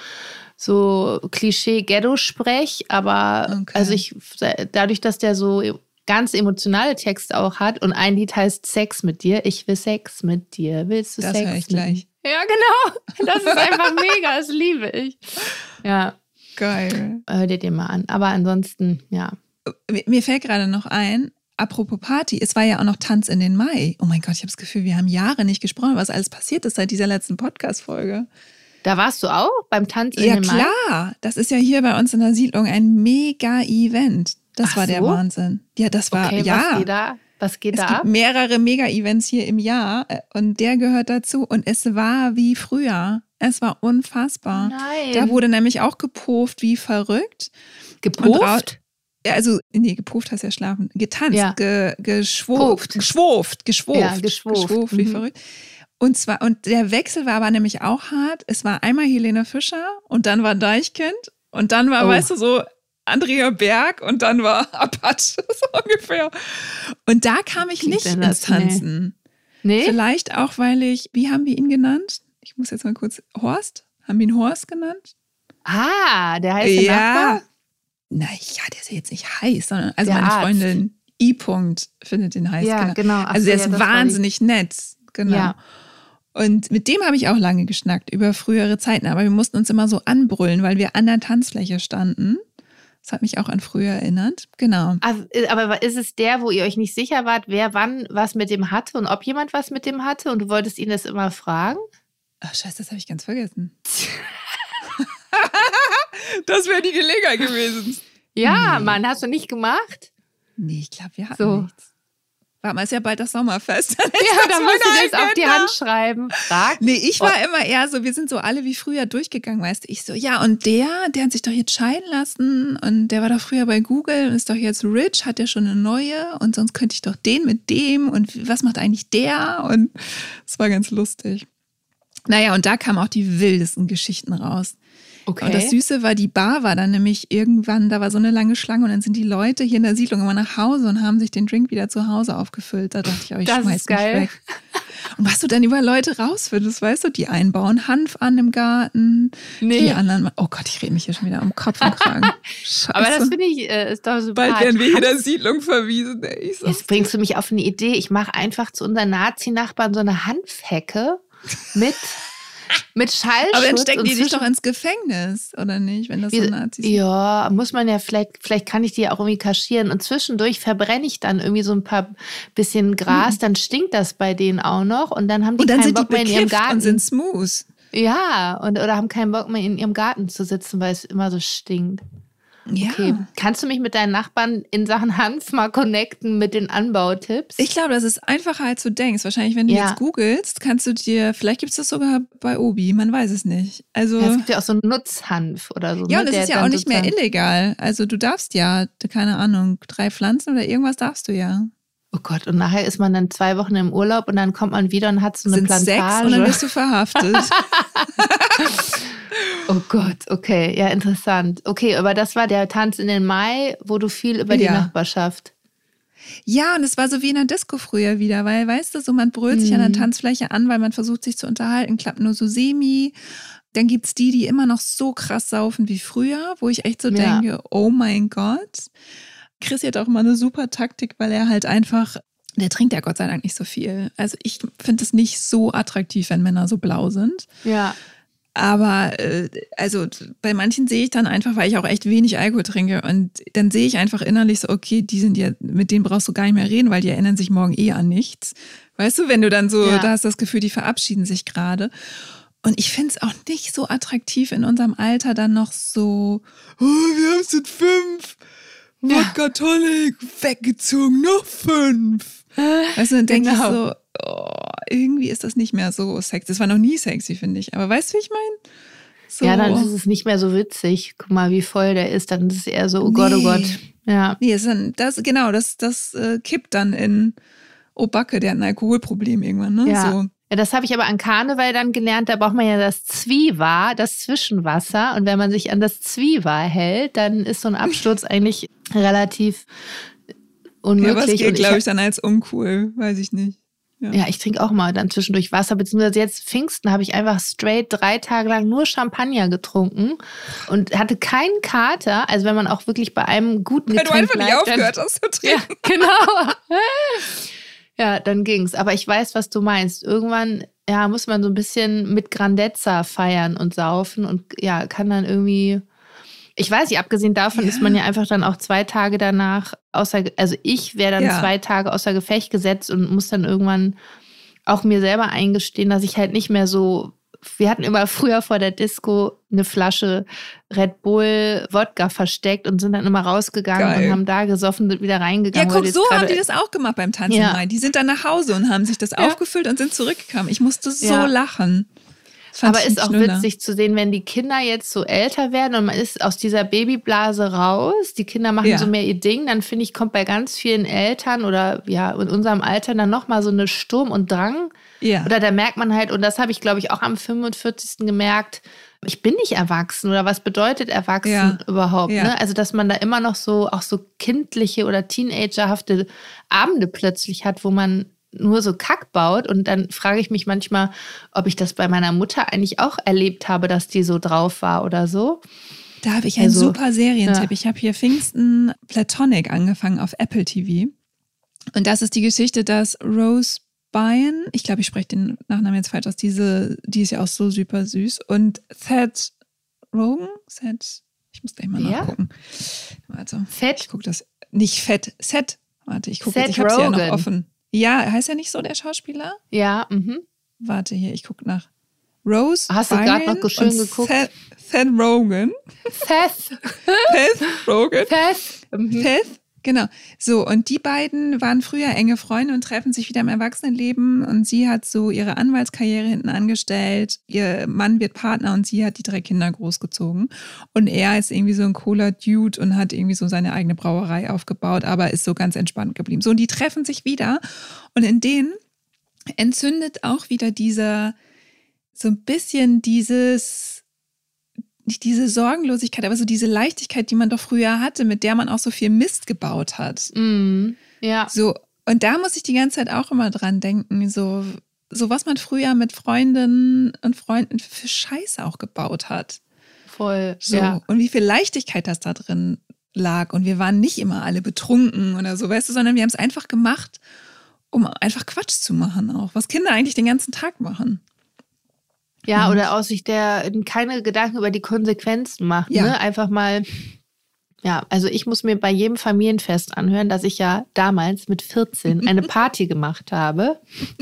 so Klischee-Ghetto-Sprech, aber okay. also ich, dadurch, dass der so ganz emotionale Texte auch hat und ein Lied heißt Sex mit dir, ich will Sex mit dir, willst du das Sex höre ich mit gleich. mir? Ja, genau, das ist einfach mega, das liebe ich. Ja. Geil. Hör dir den mal an, aber ansonsten, ja. Mir fällt gerade noch ein, apropos Party, es war ja auch noch Tanz in den Mai. Oh mein Gott, ich habe das Gefühl, wir haben Jahre nicht gesprochen, was alles passiert ist seit dieser letzten Podcast-Folge. Da warst du auch beim Tanz in ja, den Mai? Ja, klar. Das ist ja hier bei uns in der Siedlung ein Mega-Event. Das Ach war der so? Wahnsinn. Ja, das war, okay, ja. Was geht da? Was geht es da gibt ab? mehrere Mega-Events hier im Jahr und der gehört dazu. Und es war wie früher. Es war unfassbar. Nein. Da wurde nämlich auch gepufft wie verrückt. Gepufft? Ja, also, nee, gepufft heißt ja schlafen. Getanzt, ja. ge, geschwurft, geschwurft, geschwurft. Ja, geschwurft. Geschwurft, wie mhm. verrückt. Und zwar, und der Wechsel war aber nämlich auch hart. Es war einmal Helene Fischer und dann war Deichkind und dann war, oh. weißt du, so Andrea Berg und dann war Apache, so ungefähr. Und da kam ich nicht ins Tanzen. Nee. nee? Vielleicht auch, weil ich, wie haben wir ihn genannt? Ich muss jetzt mal kurz, Horst? Haben wir ihn Horst genannt? Ah, der heißt der ja. Nachbar? Naja, der ist ja jetzt nicht heiß, sondern, also der meine Arzt. Freundin I-Punkt findet den heiß. Ja, genau. genau. Ach Also so, der ist ja, wahnsinnig nett. Genau. Ja. Und mit dem habe ich auch lange geschnackt über frühere Zeiten. Aber wir mussten uns immer so anbrüllen, weil wir an der Tanzfläche standen. Das hat mich auch an früher erinnert. Genau. Aber ist es der, wo ihr euch nicht sicher wart, wer wann was mit dem hatte und ob jemand was mit dem hatte und du wolltest ihn das immer fragen? Ach scheiße, das habe ich ganz vergessen. Das wäre die Gelegenheit gewesen. Ja, nee. Mann, hast du nicht gemacht? Nee, ich glaube, wir hatten so. nichts. Warte mal, ist ja bald das Sommerfest. Ja, da musst du jetzt auf die Hand schreiben. Frag. Nee, ich war oh. immer eher so, wir sind so alle wie früher durchgegangen, weißt du. Ich so, ja, und der, der hat sich doch jetzt scheiden lassen und der war doch früher bei Google und ist doch jetzt rich, hat ja schon eine neue und sonst könnte ich doch den mit dem und was macht eigentlich der? Und es war ganz lustig. Naja, und da kamen auch die wildesten Geschichten raus. Okay. Und das Süße war, die Bar war dann nämlich irgendwann, da war so eine lange Schlange und dann sind die Leute hier in der Siedlung immer nach Hause und haben sich den Drink wieder zu Hause aufgefüllt. Da dachte ich, oh, ich das schmeiß ist geil. mich weg. Und was du dann über Leute rausfindest, weißt du, die einen bauen Hanf an im Garten, nee. die anderen, oh Gott, ich rede mich hier schon wieder um Kopf und Kragen. Scheiße. Aber das finde ich, äh, ist doch super. Bald werden wir hier in der Siedlung verwiesen. Ey, Jetzt bringst du mich auf eine Idee. Ich mache einfach zu unseren Nazi-Nachbarn so eine Hanfhecke mit... Mit Schallschutz. Aber dann stecken die dich doch ins Gefängnis, oder nicht, wenn das so Nazis sind? Ja, muss man ja, vielleicht, vielleicht kann ich die ja auch irgendwie kaschieren. Und zwischendurch verbrenne ich dann irgendwie so ein paar bisschen Gras, mhm. dann stinkt das bei denen auch noch. Und dann haben die und dann keinen sind Bock die mehr in ihrem Garten. Und sind smooth. Ja, und, oder haben keinen Bock mehr in ihrem Garten zu sitzen, weil es immer so stinkt. Ja. Okay. Kannst du mich mit deinen Nachbarn in Sachen Hanf mal connecten mit den Anbautipps? Ich glaube, das ist einfacher, als du denkst. Wahrscheinlich, wenn du ja. jetzt googelst, kannst du dir, vielleicht gibt es das sogar bei Obi, man weiß es nicht. Also, ja, es gibt ja auch so Nutzhanf oder so. Ja, ne? und das Der ist ja auch nicht mehr illegal. Also du darfst ja, keine Ahnung, drei Pflanzen oder irgendwas darfst du ja. Oh Gott, und nachher ist man dann zwei Wochen im Urlaub und dann kommt man wieder und hat so eine Sind Plantage. Sechs und dann wirst du verhaftet. Oh Gott, okay, ja, interessant. Okay, aber das war der Tanz in den Mai, wo du viel über die ja. Nachbarschaft. Ja, und es war so wie in der Disco früher wieder, weil, weißt du, so man brüllt mhm. sich an der Tanzfläche an, weil man versucht sich zu unterhalten, klappt nur so semi. Dann gibt es die, die immer noch so krass saufen wie früher, wo ich echt so ja. denke, oh mein Gott. Chris hat auch immer eine super Taktik, weil er halt einfach, der trinkt ja Gott sei Dank nicht so viel. Also ich finde es nicht so attraktiv, wenn Männer so blau sind. Ja. Aber äh, also bei manchen sehe ich dann einfach, weil ich auch echt wenig Alkohol trinke und dann sehe ich einfach innerlich so, okay, die sind ja, mit denen brauchst du gar nicht mehr reden, weil die erinnern sich morgen eh an nichts. Weißt du, wenn du dann so, ja. da hast das Gefühl, die verabschieden sich gerade. Und ich finde es auch nicht so attraktiv in unserem Alter dann noch so, oh, wir haben sind fünf, Wodka Tonic, weggezogen, noch fünf. Weißt du, dann denke genau. ich so, oh, irgendwie ist das nicht mehr so sexy. Das war noch nie sexy, finde ich. Aber weißt du, wie ich meine? So. Ja, dann ist es nicht mehr so witzig. Guck mal, wie voll der ist. Dann ist es eher so, oh nee. Gott, oh Gott. Ja. Nee, ist dann, das, genau, das, das äh, kippt dann in, oh Backe, der hat ein Alkoholproblem irgendwann. Ne? Ja. So. Ja, das habe ich aber an Karneval dann gelernt. Da braucht man ja das Zwiewa, das Zwischenwasser. Und wenn man sich an das Zwiewa hält, dann ist so ein Absturz eigentlich relativ unmöglich. Ja, was gilt, glaube ich, dann als uncool, weiß ich nicht. Ja, ja ich trinke auch mal dann zwischendurch Wasser, beziehungsweise jetzt Pfingsten habe ich einfach straight drei Tage lang nur Champagner getrunken und hatte keinen Kater, also wenn man auch wirklich bei einem guten Getränk weil du einfach bleibt, nicht aufgehört dann, hast zu trinken. Ja, genau. Ja, dann ging's. Aber ich weiß, was du meinst. Irgendwann, ja, muss man so ein bisschen mit Grandezza feiern und saufen und ja, kann dann irgendwie... Ich weiß nicht, abgesehen davon ja. ist man ja einfach dann auch zwei Tage danach außer, also ich wäre dann ja. zwei Tage außer Gefecht gesetzt und muss dann irgendwann auch mir selber eingestehen, dass ich halt nicht mehr so, wir hatten immer früher vor der Disco eine Flasche Red Bull Wodka versteckt und sind dann immer rausgegangen Geil. Und haben da gesoffen und wieder reingegangen. Ja, guck, so haben die das auch gemacht beim Tanzen. Ja. Die sind dann nach Hause und haben sich das ja. aufgefüllt und sind zurückgekommen. Ich musste so ja. lachen. Aber ist auch schnuller. Witzig zu sehen, wenn die Kinder jetzt so älter werden und man ist aus dieser Babyblase raus, die Kinder machen ja. so mehr ihr Ding, dann finde ich, kommt bei ganz vielen Eltern oder ja in unserem Alter dann nochmal so eine Sturm und Drang. Ja. Oder da merkt man halt, und das habe ich, glaube ich, auch am fünfundvierzigsten gemerkt, ich bin nicht erwachsen oder was bedeutet erwachsen ja. überhaupt? Ja. Ne? Also, dass man da immer noch so auch so kindliche oder teenagerhafte Abende plötzlich hat, wo man nur so Kack baut und dann frage ich mich manchmal, ob ich das bei meiner Mutter eigentlich auch erlebt habe, dass die so drauf war oder so. Da habe ich einen also, super Serientipp. Ja. Ich habe hier Pfingsten Platonic angefangen auf Apple T V und das ist die Geschichte, dass Rose Byrne, ich glaube, ich spreche den Nachnamen jetzt falsch aus, diese, die ist ja auch so super süß und Seth Rogen, Seth, ich muss gleich mal ja. nachgucken. Warte, Fett? Ich gucke das, nicht Fett, Seth, warte, ich gucke jetzt, ich habe es ja noch offen. Ja, heißt er nicht so, der Schauspieler? Ja, mhm. Warte hier, ich gucke nach. Rose Hast du gerade noch schön geguckt? Seth, Seth Rogen. Seth. Seth Rogen. Seth. Mhm. Seth. Genau. So, und die beiden waren früher enge Freunde und treffen sich wieder im Erwachsenenleben. Und sie hat so ihre Anwaltskarriere hinten angestellt. Ihr Mann wird Partner und sie hat die drei Kinder großgezogen. Und er ist irgendwie so ein cooler Dude und hat irgendwie so seine eigene Brauerei aufgebaut, aber ist so ganz entspannt geblieben. So, und die treffen sich wieder. Und in denen entzündet auch wieder dieser, so ein bisschen dieses, nicht diese Sorgenlosigkeit, aber so diese Leichtigkeit, die man doch früher hatte, mit der man auch so viel Mist gebaut hat. Mm, ja. So, und da muss ich die ganze Zeit auch immer dran denken, so, so was man früher mit Freundinnen und Freunden für Scheiße auch gebaut hat. Voll, so, ja. Und wie viel Leichtigkeit das da drin lag. Und wir waren nicht immer alle betrunken oder so, weißt du, sondern wir haben es einfach gemacht, um einfach Quatsch zu machen auch, was Kinder eigentlich den ganzen Tag machen. Ja, Und- oder aus sich der keine Gedanken über die Konsequenzen macht. Ja. Ne? Einfach mal, ja, also ich muss mir bei jedem Familienfest anhören, dass ich ja damals mit vierzehn eine Party gemacht habe,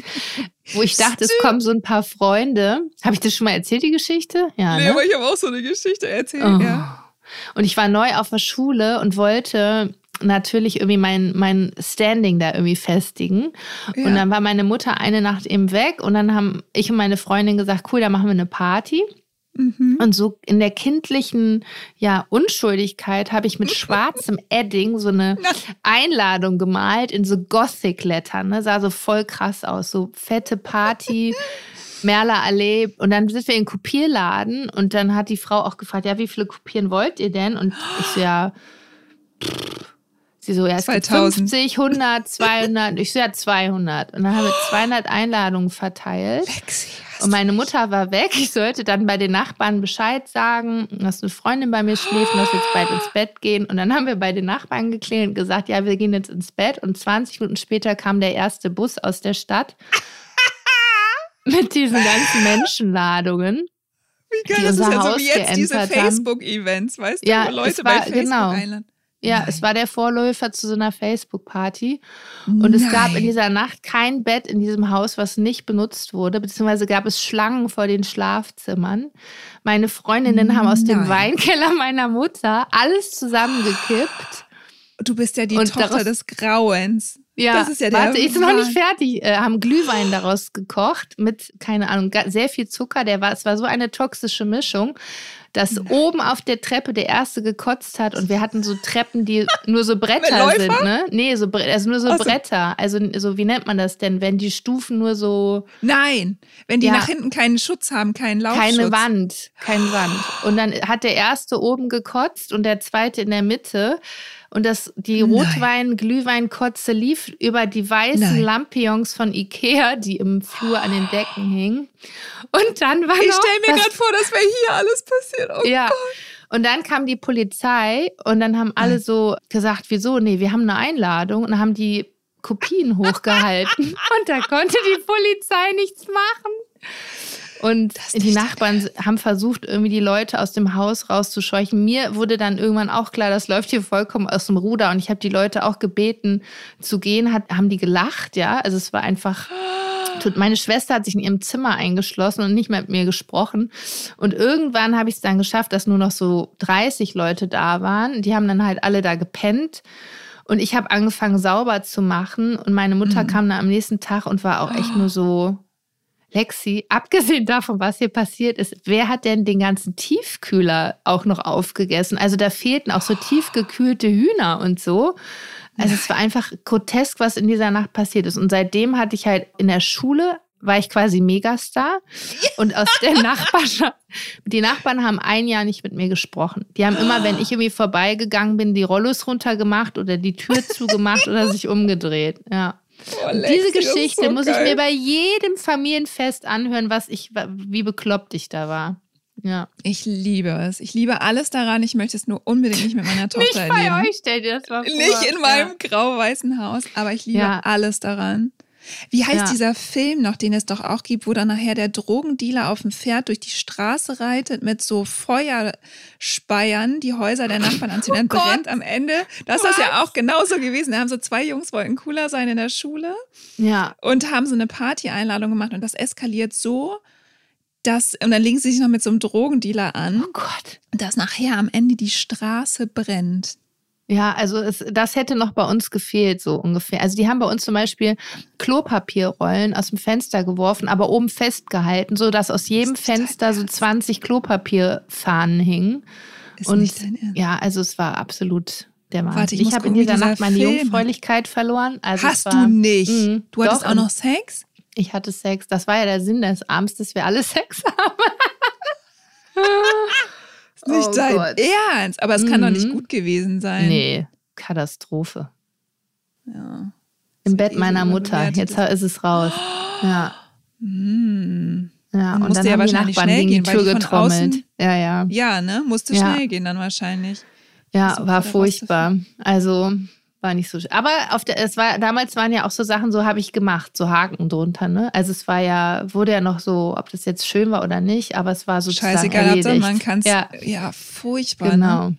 wo ich dachte, es kommen so ein paar Freunde. Habe ich das schon mal erzählt, die Geschichte? Ja, Nee, ne? aber ich habe auch so eine Geschichte erzählt, Oh. ja. Und ich war neu auf der Schule und wollte natürlich irgendwie mein, mein Standing da irgendwie festigen. Ja. Und dann war meine Mutter eine Nacht eben weg und dann haben ich und meine Freundin gesagt, cool, da machen wir eine Party. Mhm. Und so in der kindlichen ja, Unschuldigkeit habe ich mit schwarzem Edding so eine Einladung gemalt in so Gothic-Lettern. Ne? Sah so voll krass aus, so fette Party, Merler Allee. Und dann sind wir in den Kopierladen und dann hat die Frau auch gefragt, ja, wie viele kopieren wollt ihr denn? Und ich so, ja, pff. Sie so, ja, es gibt zweitausend. fünfzig, hundert, zweihundert. Ich so, ja, zweihundert. Und dann haben wir zweihundert Einladungen verteilt. Und meine Mutter war weg. Ich sollte dann bei den Nachbarn Bescheid sagen, dass eine Freundin bei mir schläft und dass wir jetzt bald ins Bett gehen. Und dann haben wir bei den Nachbarn geklingelt und gesagt, ja, wir gehen jetzt ins Bett. Und zwanzig Minuten später kam der erste Bus aus der Stadt mit diesen ganzen Menschenladungen. Wie geil, die das ist unser ja so Haus wie jetzt diese geändert haben. Facebook-Events, weißt du, Ja, wo Leute es war- bei Facebook genau. einladen. Ja, Nein. es war der Vorläufer zu so einer Facebook-Party. Und es gab in dieser Nacht kein Bett in diesem Haus, was nicht benutzt wurde, beziehungsweise gab es Schlangen vor den Schlafzimmern. Meine Freundinnen haben aus dem Nein. Weinkeller meiner Mutter alles zusammengekippt. Du bist ja die Und Tochter daraus- des Grauens. Ja, Das ist ja der warte, ich bin noch nicht Wahnsinn. fertig. Äh, haben Glühwein daraus gekocht mit, keine Ahnung, ga- sehr viel Zucker. Der war, es war so eine toxische Mischung, dass oben auf der Treppe der Erste gekotzt hat und wir hatten so Treppen, die nur so Bretter Läufer? sind, ne? Nee, so, Bre- also nur so Ach so. Bretter. Also so, wie nennt man das denn, wenn die Stufen nur so, Nein, wenn die Ja. nach hinten keinen Schutz haben, keinen Laufschutz. keine Wand, keine Wand. Und dann hat der Erste oben gekotzt und der Zweite in der Mitte. Und das, die Nein. Rotwein-Glühwein-Kotze lief über die weißen Nein. Lampions von Ikea, die im Flur an den Decken hingen. Und dann war Ich noch stelle mir das- gerade vor, das wäre hier alles passiert. Oh ja. Gott. Und dann kam die Polizei und dann haben alle so gesagt, wieso? Nee, wir haben eine Einladung. Und dann haben die Kopien hochgehalten. Und da konnte die Polizei nichts machen. Und die nicht Nachbarn haben versucht, irgendwie die Leute aus dem Haus rauszuscheuchen. Mir wurde dann irgendwann auch klar, das läuft hier vollkommen aus dem Ruder. Und ich habe die Leute auch gebeten zu gehen. Hat, haben die gelacht, ja? Also es war einfach... Meine Schwester hat sich in ihrem Zimmer eingeschlossen und nicht mehr mit mir gesprochen. Und irgendwann habe ich es dann geschafft, dass nur noch so dreißig Leute da waren. Die haben dann halt alle da gepennt. Und ich habe angefangen, sauber zu machen. Und meine Mutter Mhm. kam dann am nächsten Tag und war auch echt nur so, Lexi, abgesehen davon, was hier passiert ist, wer hat denn den ganzen Tiefkühler auch noch aufgegessen? Also da fehlten auch so tiefgekühlte Hühner und so. Also es war einfach grotesk, was in dieser Nacht passiert ist. Und seitdem hatte ich halt in der Schule, war ich quasi Megastar. Und aus der Nachbarschaft, die Nachbarn haben ein Jahr nicht mit mir gesprochen. Die haben immer, wenn ich irgendwie vorbeigegangen bin, die Rollos runtergemacht oder die Tür zugemacht oder sich umgedreht. Ja. Oh, Und Lexi, diese das ist Geschichte so muss ich geil. mir bei jedem Familienfest anhören, was ich, wie bekloppt ich da war. Ja. Ich liebe es. Ich liebe alles daran. Ich möchte es nur unbedingt nicht mit meiner Tochter Nicht bei erleben. euch, stell dir das mal vor. Nicht in meinem Ja. grau-weißen Haus, aber ich liebe Ja. alles daran. Wie heißt Ja. dieser Film noch, den es doch auch gibt, wo dann nachher der Drogendealer auf dem Pferd durch die Straße reitet mit so Feuerspeiern, die Häuser der Nachbarn anzünden, dann Oh Gott. brennt am Ende. Das ist ja auch genauso gewesen. Da haben so zwei Jungs, wollten cooler sein in der Schule Ja. und haben so eine Party-Einladung gemacht und das eskaliert so, Das, und dann legen sie sich noch mit so einem Drogendealer an. Oh Gott. Dass nachher am Ende die Straße brennt. Ja, also es, das hätte noch bei uns gefehlt, so ungefähr. Also die haben bei uns zum Beispiel Klopapierrollen aus dem Fenster geworfen, aber oben festgehalten, sodass aus jedem Fenster so zwanzig Klopapierfahnen hingen. Ist und nicht dein Ernst. ja, also es war absolut der Wahnsinn. Warte, ich ich muss habe in gucken, wie dieser dieser Nacht meine Film- Jungfräulichkeit verloren. Also Hast es war, du nicht? Mhm, Du hattest doch, auch und noch Sex? Ich hatte Sex. Das war ja der Sinn des Abends, dass wir alle Sex haben. Ist nicht Oh dein Gott. Ernst. Aber es kann Mhm. doch nicht gut gewesen sein. Nee, Katastrophe. Ja. Im Das Bett wird eh meiner so Mutter. überbewertet. Jetzt ist es raus. Ja. Hm. Ja, Dann und musste dann ja haben die wahrscheinlich Nachbarn schnell gegen die gehen, weil Tür die von getrommelt. außen- Ja, ja. Ja, ne? Musste Ja. schnell gehen dann wahrscheinlich. Ja, So war wieder furchtbar. Also war nicht so. sch- Aber auf der, es war damals waren ja auch so Sachen, so habe ich gemacht, so Haken drunter. Ne? Also es war ja, wurde ja noch so, ob das jetzt schön war oder nicht, aber es war sozusagen Scheißegal, erledigt. Hauptsache man kann es. Ja, Ja, furchtbar. Ne? genau.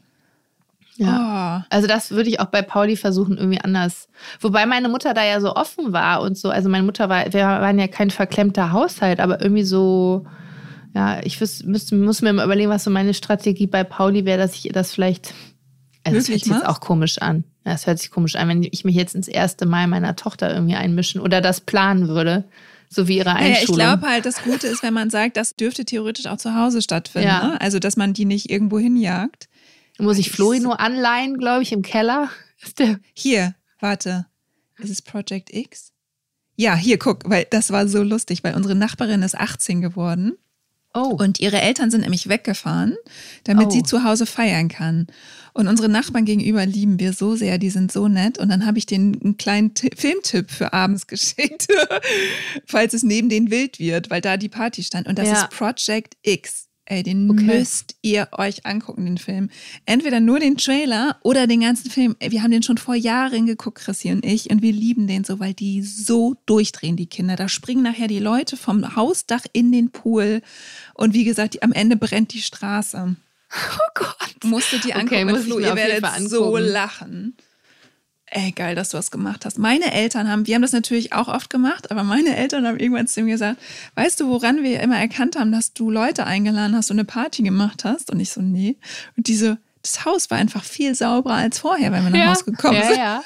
Ja. Oh. Also das würde ich auch bei Pauli versuchen, irgendwie anders. Wobei meine Mutter da ja so offen war und so. Also meine Mutter war, wir waren ja kein verklemmter Haushalt, aber irgendwie so, ja, ich wüs, müsste, muss mir mal überlegen, was so meine Strategie bei Pauli wäre, dass ich ihr das vielleicht, also das hört Wirklich sich jetzt machst? auch komisch an. Ja, das hört sich komisch an, wenn ich mich jetzt ins erste Mal meiner Tochter irgendwie einmischen oder das planen würde, so wie ihre Naja, ich Einschulung. glaube halt, das Gute ist, wenn man sagt, das dürfte theoretisch auch zu Hause stattfinden. Ja. Ne? Also, dass man die nicht irgendwo hinjagt. Muss ich Flori nur anleihen, glaube ich, im Keller? Ist der Hier, warte. Ist es Project X? Ja, hier, guck, weil das war so lustig, weil unsere Nachbarin ist achtzehn geworden. Oh. Und ihre Eltern sind nämlich weggefahren, damit Oh. sie zu Hause feiern kann. Und unsere Nachbarn gegenüber lieben wir so sehr, die sind so nett. Und dann habe ich denen einen kleinen Ti- Filmtipp für abends geschickt, falls es neben denen wild wird, weil da die Party stand. Und das Ja. ist Project X. Ey, den Okay. müsst ihr euch angucken, den Film. Entweder nur den Trailer oder den ganzen Film. Ey, wir haben den schon vor Jahren geguckt, Chrissy und ich. Und wir lieben den so, weil die so durchdrehen, die Kinder. Da springen nachher die Leute vom Hausdach in den Pool. Und wie gesagt, die, am Ende brennt die Straße. Oh Gott. Musstet die Okay, angucken mit muss ich Flo, mir ihr auf jeden werdet Fall so angucken. lachen. Ey, geil, dass du das gemacht hast. Meine Eltern haben, wir haben das natürlich auch oft gemacht, aber meine Eltern haben irgendwann zu mir gesagt, weißt du, woran wir immer erkannt haben, dass du Leute eingeladen hast und eine Party gemacht hast? Und ich so, nee. Und diese, das Haus war einfach viel sauberer als vorher, wenn wir nach Ja, Hause gekommen ja, sind. ja.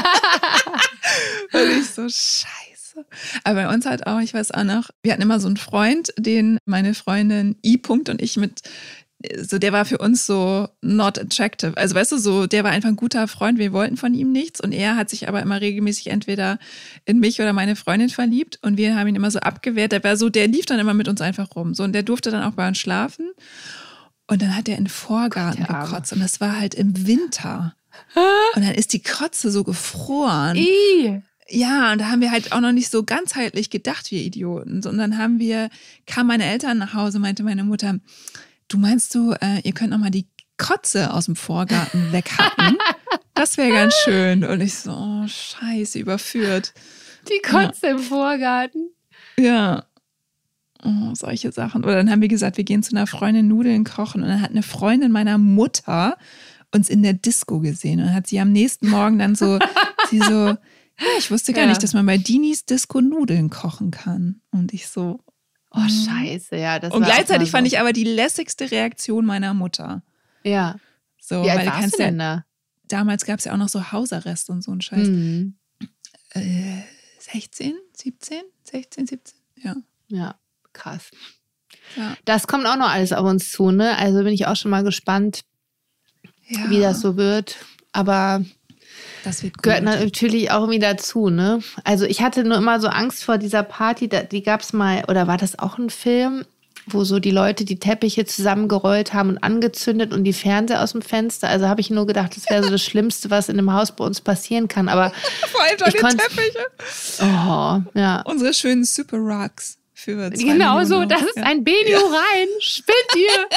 Und ich so, scheiße. Aber bei uns halt auch, ich weiß auch noch, wir hatten immer so einen Freund, den meine Freundin I. -Punkt und ich mit, so der war für uns so not attractive. Also weißt du, so der war einfach ein guter Freund, wir wollten von ihm nichts und er hat sich aber immer regelmäßig entweder in mich oder meine Freundin verliebt und wir haben ihn immer so abgewehrt. Der war so, der lief dann immer mit uns einfach rum. So und der durfte dann auch bei uns schlafen. Und dann hat er in den Vorgarten Gott, der Arme. gekotzt und das war halt im Winter. Und dann ist die Kotze so gefroren. I. Ja, und da haben wir halt auch noch nicht so ganzheitlich gedacht, wir Idioten. Und dann haben wir, kamen meine Eltern nach Hause, meinte meine Mutter, du meinst du, äh, ihr könnt noch mal die Kotze aus dem Vorgarten weghacken? Das wäre ganz schön. Und ich so, oh, scheiße, überführt. Die Kotze im Vorgarten. Ja. Oh, solche Sachen. Oder dann haben wir gesagt, wir gehen zu einer Freundin Nudeln kochen. Und dann hat eine Freundin meiner Mutter uns in der Disco gesehen. Und dann hat sie am nächsten Morgen dann so, sie so, ja, ich wusste gar Ja. nicht, dass man bei Dinis Disco Nudeln kochen kann. Und ich so, Oh, scheiße, ja. Das und war auch gleichzeitig mal fand so. ich aber die lässigste Reaktion meiner Mutter. Ja. So, Wie alt weil du warst kannst du ja, denn da? damals gab es ja auch noch so Hausarrest und so ein Scheiß. Mhm. Äh, sechzehn, siebzehn, sechzehn, siebzehn, ja. Ja, krass. Ja. Das kommt auch noch alles auf uns zu, ne? Also bin ich auch schon mal gespannt, ja. wie das so wird. Aber das wird gut. gehört natürlich auch irgendwie dazu, ne? Also ich hatte nur immer so Angst vor dieser Party, da- die gab es mal, oder war das auch ein Film, wo so die Leute die Teppiche zusammengerollt haben und angezündet und die Fernseher aus dem Fenster. Also habe ich nur gedacht, das wäre so das Schlimmste, was in einem Haus bei uns passieren kann. Aber Vor allem ich die konnt- Teppiche. oh, ja. Unsere schönen Super Rocks für zwei Genau Millionen so, Euro. das ist Ja. ein Benio rein. Spinnt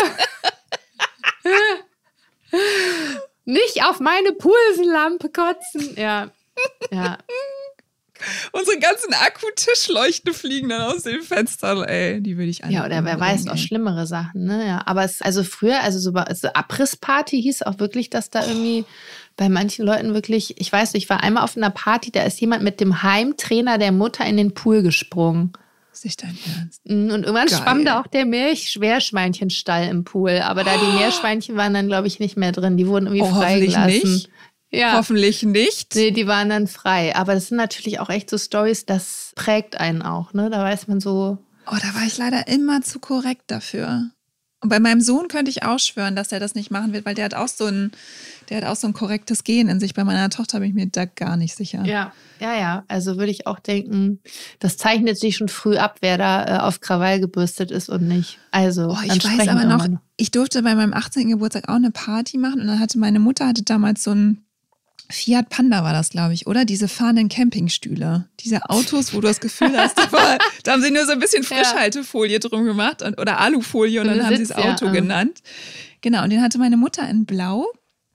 ihr? Nicht auf meine Pulsenlampe kotzen. Ja, ja. Unsere ganzen Akkutischleuchten fliegen dann aus den Fenstern, ey. Die würde ich alle Ja, oder wer weiß, umbringen, auch ey. schlimmere Sachen, ne? Ja, aber es, also früher, also so, so Abrissparty hieß auch wirklich, dass da irgendwie bei manchen Leuten wirklich, ich weiß nicht, ich war einmal auf einer Party, da ist jemand mit dem Heimtrainer der Mutter in den Pool gesprungen. Das ist nicht dein Ernst. Und irgendwann Geil. schwamm da auch der Meerschweinchenstall im Pool. Aber da die Meerschweinchen waren dann, glaube ich, nicht mehr drin. Die wurden irgendwie Oh, hoffentlich freigelassen. nicht. Ja. Hoffentlich nicht. Nee, die waren dann frei. Aber das sind natürlich auch echt so Storys, das prägt einen auch, ne? Da weiß man so. Oh, da war ich leider immer zu korrekt dafür. Und bei meinem Sohn könnte ich auch schwören, dass er das nicht machen wird, weil der hat auch so ein, der hat auch so ein korrektes Gen in sich. Bei meiner Tochter bin ich mir da gar nicht sicher. Ja, ja, ja. Also würde ich auch denken, das zeichnet sich schon früh ab, wer da äh, auf Krawall gebürstet ist und nicht. Also, oh, ich weiß aber noch, noch, ich durfte bei meinem achtzehnten Geburtstag auch eine Party machen und dann hatte meine Mutter hatte damals so ein Fiat Panda war das, glaube ich, oder? Diese fahrenden Campingstühle. Diese Autos, wo du das Gefühl hast, da, war, da haben sie nur so ein bisschen Frischhaltefolie drum gemacht und, oder Alufolie und dann haben sie das Auto ja, genannt. Genau, und den hatte meine Mutter in Blau.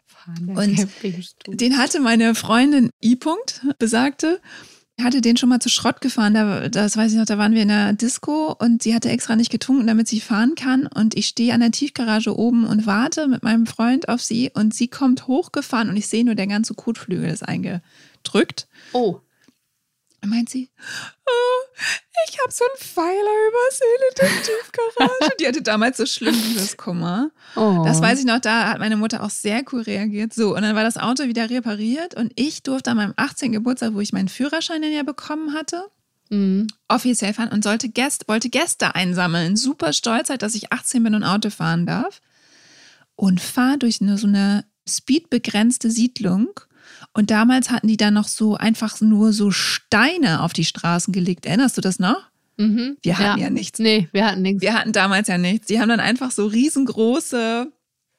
Und den hatte meine Freundin I-Punkt, besagte, hatte den schon mal zu Schrott gefahren. Da, das weiß ich noch, da waren wir in der Disco und sie hatte extra nicht getrunken, damit sie fahren kann. Und ich stehe an der Tiefgarage oben und warte mit meinem Freund auf sie und sie kommt hochgefahren und ich sehe nur, der ganze Kotflügel ist eingedrückt. Oh. Und meint sie, oh, ich habe so einen Pfeiler übersehen in der Tiefgarage. Die hatte damals so schlimm Liebeskummer. Oh. Das weiß ich noch, da hat meine Mutter auch sehr cool reagiert. So, und dann war das Auto wieder repariert und ich durfte an meinem achtzehnten Geburtstag, wo ich meinen Führerschein dann ja bekommen hatte, mhm. offiziell fahren und sollte Gäste, wollte Gäste einsammeln. Super stolz halt, dass ich achtzehn bin und Auto fahren darf. Und fahre durch eine, so eine speedbegrenzte Siedlung. Und damals hatten die dann noch so einfach nur so Steine auf die Straßen gelegt. Erinnerst du das noch? Mhm. Wir hatten ja. ja nichts. Nee, wir hatten nichts. Wir hatten damals ja nichts. Die haben dann einfach so riesengroße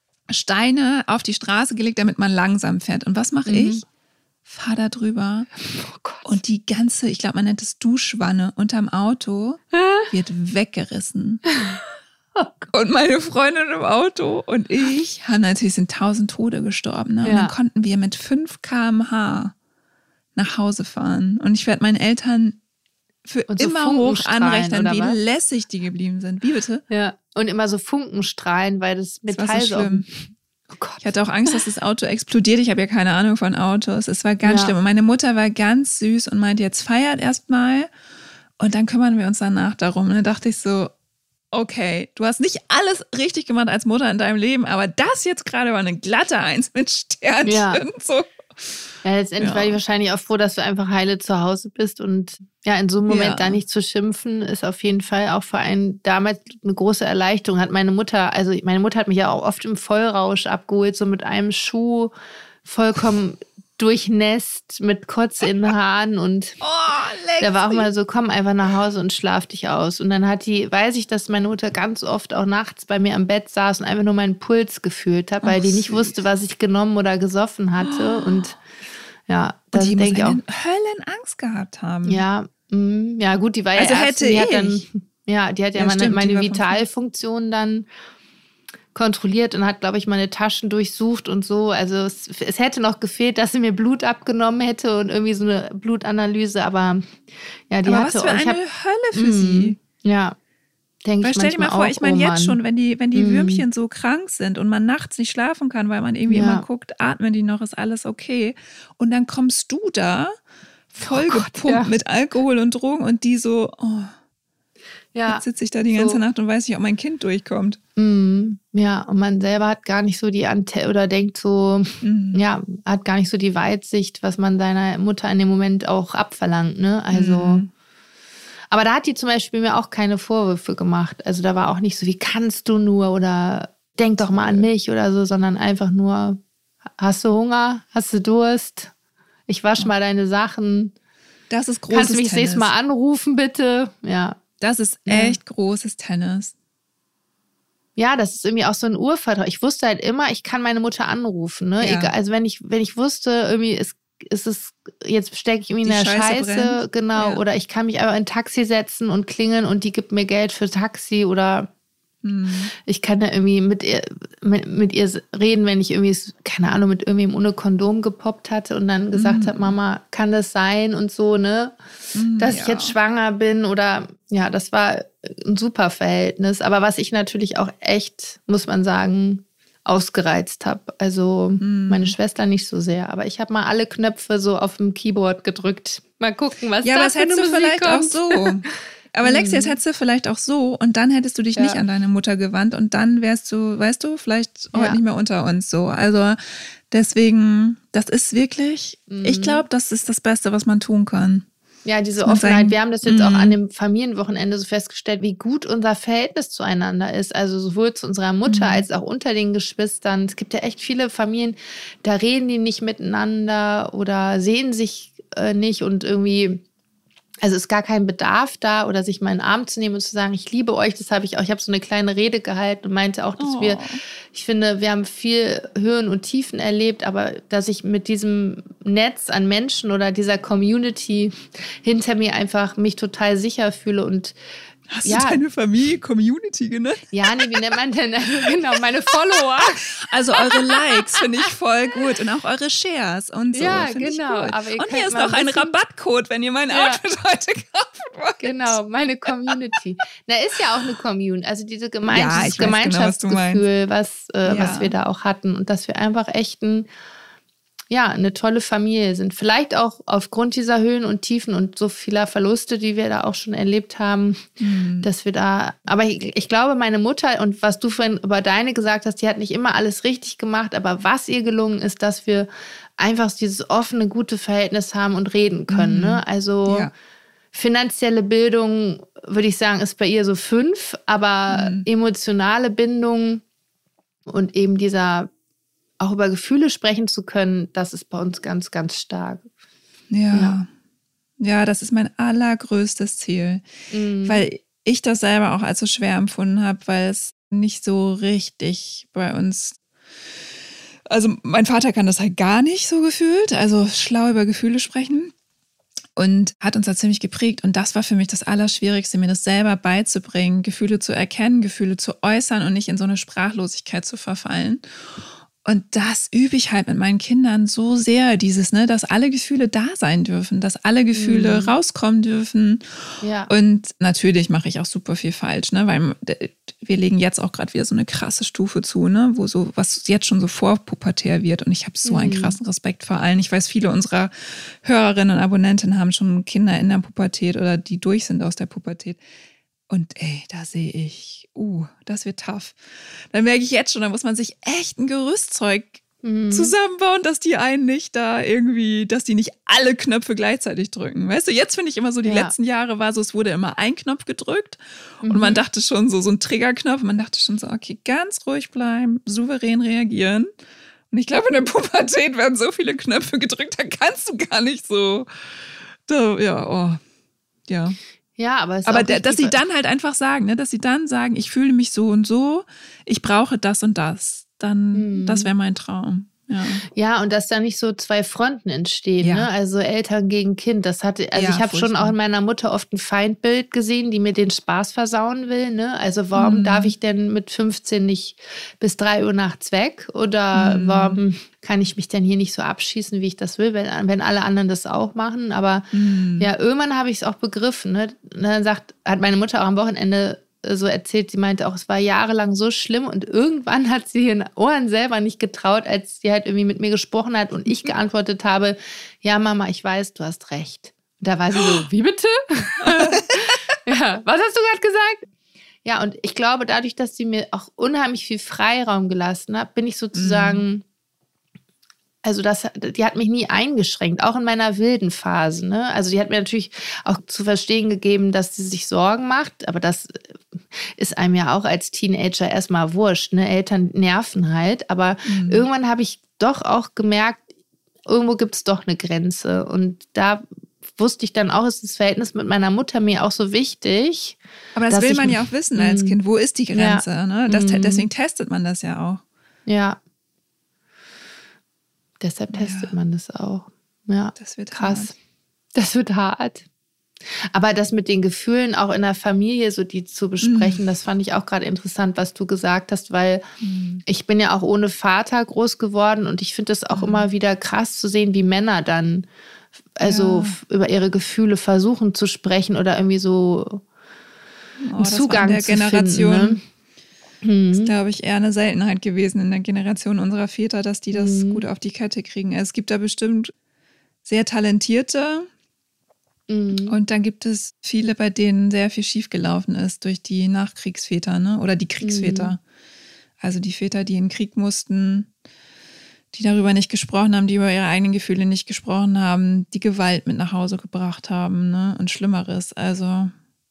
Steine auf die Straße gelegt, damit man langsam fährt. Und was mache mhm. ich? Fahr da drüber. Oh Gott. Und die ganze, ich glaube, man nennt es Duschwanne unterm Auto, wird weggerissen. Oh und meine Freundin im Auto und ich haben natürlich sind tausend Tode gestorben. Ne? Und ja. dann konnten wir mit fünf Kilometer pro Stunde nach Hause fahren. Und ich werde meinen Eltern für so immer hoch anrechnen, wie was? lässig die geblieben sind. Wie bitte? Ja. Und immer so Funkenstrahlen, weil das Metall das war so schlimm. Oh Gott. Ich hatte auch Angst, dass das Auto explodiert. Ich habe ja keine Ahnung von Autos. Es war ganz ja. schlimm. Und meine Mutter war ganz süß und meinte, jetzt feiert erst mal und dann kümmern wir uns danach darum. Und dann dachte ich so, okay, du hast nicht alles richtig gemacht als Mutter in deinem Leben, aber das jetzt gerade war eine glatte Eins mit Sternchen. Ja, so. ja letztendlich ja. war ich wahrscheinlich auch froh, dass du einfach heile zu Hause bist und ja, in so einem Moment ja. da nicht zu schimpfen, ist auf jeden Fall auch für einen damals eine große Erleichterung. Hat meine Mutter, also meine Mutter hat mich ja auch oft im Vollrausch abgeholt, so mit einem Schuh vollkommen durchnässt mit Kotze in den Haaren und oh, da war auch mal so, komm einfach nach Hause und schlaf dich aus. Und dann hat die, weiß ich, dass meine Mutter ganz oft auch nachts bei mir am Bett saß und einfach nur meinen Puls gefühlt hat, weil oh, die nicht süß. wusste, was ich genommen oder gesoffen hatte. Oh. Und ja, das denke ich auch. Höllenangst gehabt haben. Ja, mh, ja gut, die war also ja hätte Ärztin, die ich. hat dann, ja, die hat ja, ja meine, stimmt, meine Vitalfunktion dann kontrolliert und hat, glaube ich, meine Taschen durchsucht und so. Also es, es hätte noch gefehlt, dass sie mir Blut abgenommen hätte und irgendwie so eine Blutanalyse, aber ja, die aber hatte... was für eine hab, Hölle für mh, sie. Ja, denke ich stell dir mal vor, auch, ich meine oh jetzt schon, wenn die, wenn die mm. Würmchen so krank sind und man nachts nicht schlafen kann, weil man irgendwie ja. immer guckt, atmen die noch, ist alles okay. Und dann kommst du da, vollgepumpt oh ja. mit Alkohol und Drogen und die so... Oh. Ja, jetzt sitze ich da die ganze so. Nacht und weiß nicht, ob mein Kind durchkommt. Mm, ja, und man selber hat gar nicht so die Ante oder denkt so, mm. ja, hat gar nicht so die Weitsicht, was man seiner Mutter in dem Moment auch abverlangt, ne? Also, mm. aber da hat die zum Beispiel mir auch keine Vorwürfe gemacht. Also da war auch nicht so, wie kannst du nur oder denk doch mal an mich oder so, sondern einfach nur, hast du Hunger, hast du Durst, ich wasche mal deine Sachen. Das ist großes Kannst du mich das nächste Tennis. Mal anrufen, bitte? Ja. Das ist echt ja. großes Tennis. Ja, das ist irgendwie auch so ein Urvertrauen. Ich wusste halt immer, ich kann meine Mutter anrufen. Ne? Ja. Egal, also wenn ich, wenn ich wusste, irgendwie ist, ist es, jetzt stecke ich irgendwie in der Scheiße, Scheiße genau, ja. oder ich kann mich einfach in ein Taxi setzen und klingeln und die gibt mir Geld für Taxi oder hm. ich kann da irgendwie mit ihr, mit, mit ihr reden, wenn ich irgendwie, keine Ahnung, mit irgendwem ohne Kondom gepoppt hatte und dann gesagt hm. habe, Mama, kann das sein und so, ne, hm, dass ja. ich jetzt schwanger bin oder ja, das war ein super Verhältnis. Aber was ich natürlich auch echt, muss man sagen, ausgereizt habe. Also hm. meine Schwester nicht so sehr. Aber ich habe mal alle Knöpfe so auf dem Keyboard gedrückt. Mal gucken, was ja, da was hättest du vielleicht kommt. Auch so. Aber Lexi, jetzt hättest du vielleicht auch so und dann hättest du dich ja. nicht an deine Mutter gewandt und dann wärst du, weißt du, vielleicht heute ja. nicht mehr unter uns so. Also deswegen, das ist wirklich, mhm. ich glaube, das ist das Beste, was man tun kann. Ja, diese Offenheit. Wir haben das jetzt auch an dem Familienwochenende so festgestellt, wie gut unser Verhältnis zueinander ist. Also sowohl zu unserer Mutter mhm. als auch unter den Geschwistern. Es gibt ja echt viele Familien, da reden die nicht miteinander oder sehen sich äh, nicht und irgendwie, also ist gar kein Bedarf da oder sich mal in den Arm zu nehmen und zu sagen, ich liebe euch, das habe ich auch. Ich habe so eine kleine Rede gehalten und meinte auch, dass oh. wir, ich finde, wir haben viel Höhen und Tiefen erlebt, aber dass ich mit diesem Netz an Menschen oder dieser Community hinter mir einfach mich total sicher fühle und Hast ja. du deine Familie Community genannt? Ja, nee, wie nennt man denn? Also, genau, meine Follower. Also eure Likes finde ich voll gut und auch eure Shares und so. Ja, genau. Ich gut. Und hier ist noch ein, ein Rabattcode, wenn ihr mein ja. Outfit heute kaufen wollt. Genau, meine Community. Na, ist ja auch eine Community. Also diese Gemein- ja, dieses Gemeinschaftsgefühl, genau, was, was, äh, ja. was wir da auch hatten und dass wir einfach echt ein ja, eine tolle Familie sind. Vielleicht auch aufgrund dieser Höhen und Tiefen und so vieler Verluste, die wir da auch schon erlebt haben, mhm. dass wir da, aber ich, ich glaube, meine Mutter und was du vorhin über deine gesagt hast, die hat nicht immer alles richtig gemacht, aber was ihr gelungen ist, dass wir einfach dieses offene, gute Verhältnis haben und reden können. Mhm. Ne? Also ja. finanzielle Bildung, würde ich sagen, ist bei ihr so fünf, aber mhm. emotionale Bindung und eben dieser auch über Gefühle sprechen zu können, das ist bei uns ganz, ganz stark. Ja, ja, ja das ist mein allergrößtes Ziel, mhm. weil ich das selber auch als so schwer empfunden habe, weil es nicht so richtig bei uns, also mein Vater kann das halt gar nicht so gefühlt, also schlau über Gefühle sprechen und hat uns da ziemlich geprägt und das war für mich das Allerschwierigste, mir das selber beizubringen, Gefühle zu erkennen, Gefühle zu äußern und nicht in so eine Sprachlosigkeit zu verfallen. Und das übe ich halt mit meinen Kindern so sehr, dieses, ne, dass alle Gefühle da sein dürfen, dass alle Gefühle mhm. rauskommen dürfen. Ja. Und natürlich mache ich auch super viel falsch, ne, weil wir legen jetzt auch gerade wieder so eine krasse Stufe zu, ne, wo so, was jetzt schon so vorpubertär wird. Und ich habe so einen krassen Respekt vor allen. Ich weiß, viele unserer Hörerinnen und Abonnentinnen haben schon Kinder in der Pubertät oder die durch sind aus der Pubertät. Und ey, da sehe ich, uh, das wird tough. Dann merke ich jetzt schon, da muss man sich echt ein Gerüstzeug mhm. zusammenbauen, dass die einen nicht da irgendwie, dass die nicht alle Knöpfe gleichzeitig drücken. Weißt du, jetzt finde ich immer so, die ja. letzten Jahre war so, es wurde immer ein Knopf gedrückt mhm. und man dachte schon so, so ein Triggerknopf, man dachte schon so, okay, ganz ruhig bleiben, souverän reagieren. Und ich glaube, in der Pubertät werden so viele Knöpfe gedrückt, da kannst du gar nicht so, da, ja, oh, ja. Ja, aber es ist aber dass sie dann halt einfach sagen, ne, dass sie dann sagen, ich fühle mich so und so, ich brauche das und das, dann, mhm. das wäre mein Traum. Ja. ja, und dass da nicht so zwei Fronten entstehen, ja. ne? Also Eltern gegen Kind. Das hatte, also ja, ich habe schon auch in meiner Mutter oft ein Feindbild gesehen, die mir den Spaß versauen will. Ne? Also warum mhm. darf ich denn mit fünfzehn nicht bis drei Uhr nachts weg? Oder mhm. warum kann ich mich denn hier nicht so abschießen, wie ich das will, wenn, wenn alle anderen das auch machen? Aber mhm. ja, irgendwann habe ich es auch begriffen. Ne? Dann sagt, hat meine Mutter auch am Wochenende so erzählt, sie meinte auch, es war jahrelang so schlimm und irgendwann hat sie ihren Ohren selber nicht getraut, als sie halt irgendwie mit mir gesprochen hat und ich geantwortet habe, ja Mama, ich weiß, du hast recht. Und da war sie so, wie bitte? ja, was hast du gerade gesagt? Ja, und ich glaube, dadurch, dass sie mir auch unheimlich viel Freiraum gelassen hat, bin ich sozusagen, mhm. also das, die hat mich nie eingeschränkt, auch in meiner wilden Phase. Ne? Also die hat mir natürlich auch zu verstehen gegeben, dass sie sich Sorgen macht, aber das ist einem ja auch als Teenager erstmal wurscht. Ne? Eltern nerven halt, aber mhm. irgendwann habe ich doch auch gemerkt, irgendwo gibt es doch eine Grenze. Und da wusste ich dann auch, ist das Verhältnis mit meiner Mutter mir auch so wichtig. Aber das will man ja auch wissen als Kind. Wo ist die Grenze? Ja. Ne? Das, deswegen testet man das ja auch. Ja. Deshalb testet ja. man das auch. Ja, das wird krass. Hart. Das wird hart. Aber das mit den Gefühlen auch in der Familie, so die zu besprechen, mm. das fand ich auch gerade interessant, was du gesagt hast, weil mm. ich bin ja auch ohne Vater groß geworden und ich finde es auch mm. immer wieder krass zu sehen, wie Männer dann also ja. über ihre Gefühle versuchen zu sprechen oder irgendwie so oh, einen Zugang der zu Generation. finden. Ne? Das ist, glaube ich, eher eine Seltenheit gewesen in der Generation unserer Väter, dass die das mhm. gut auf die Kette kriegen. Es gibt da bestimmt sehr talentierte Mhm. Und dann gibt es viele, bei denen sehr viel schiefgelaufen ist durch die Nachkriegsväter, ne? Oder die Kriegsväter. Mhm. Also die Väter, die in den Krieg mussten, die darüber nicht gesprochen haben, die über ihre eigenen Gefühle nicht gesprochen haben, die Gewalt mit nach Hause gebracht haben, ne? Und Schlimmeres. Also ja,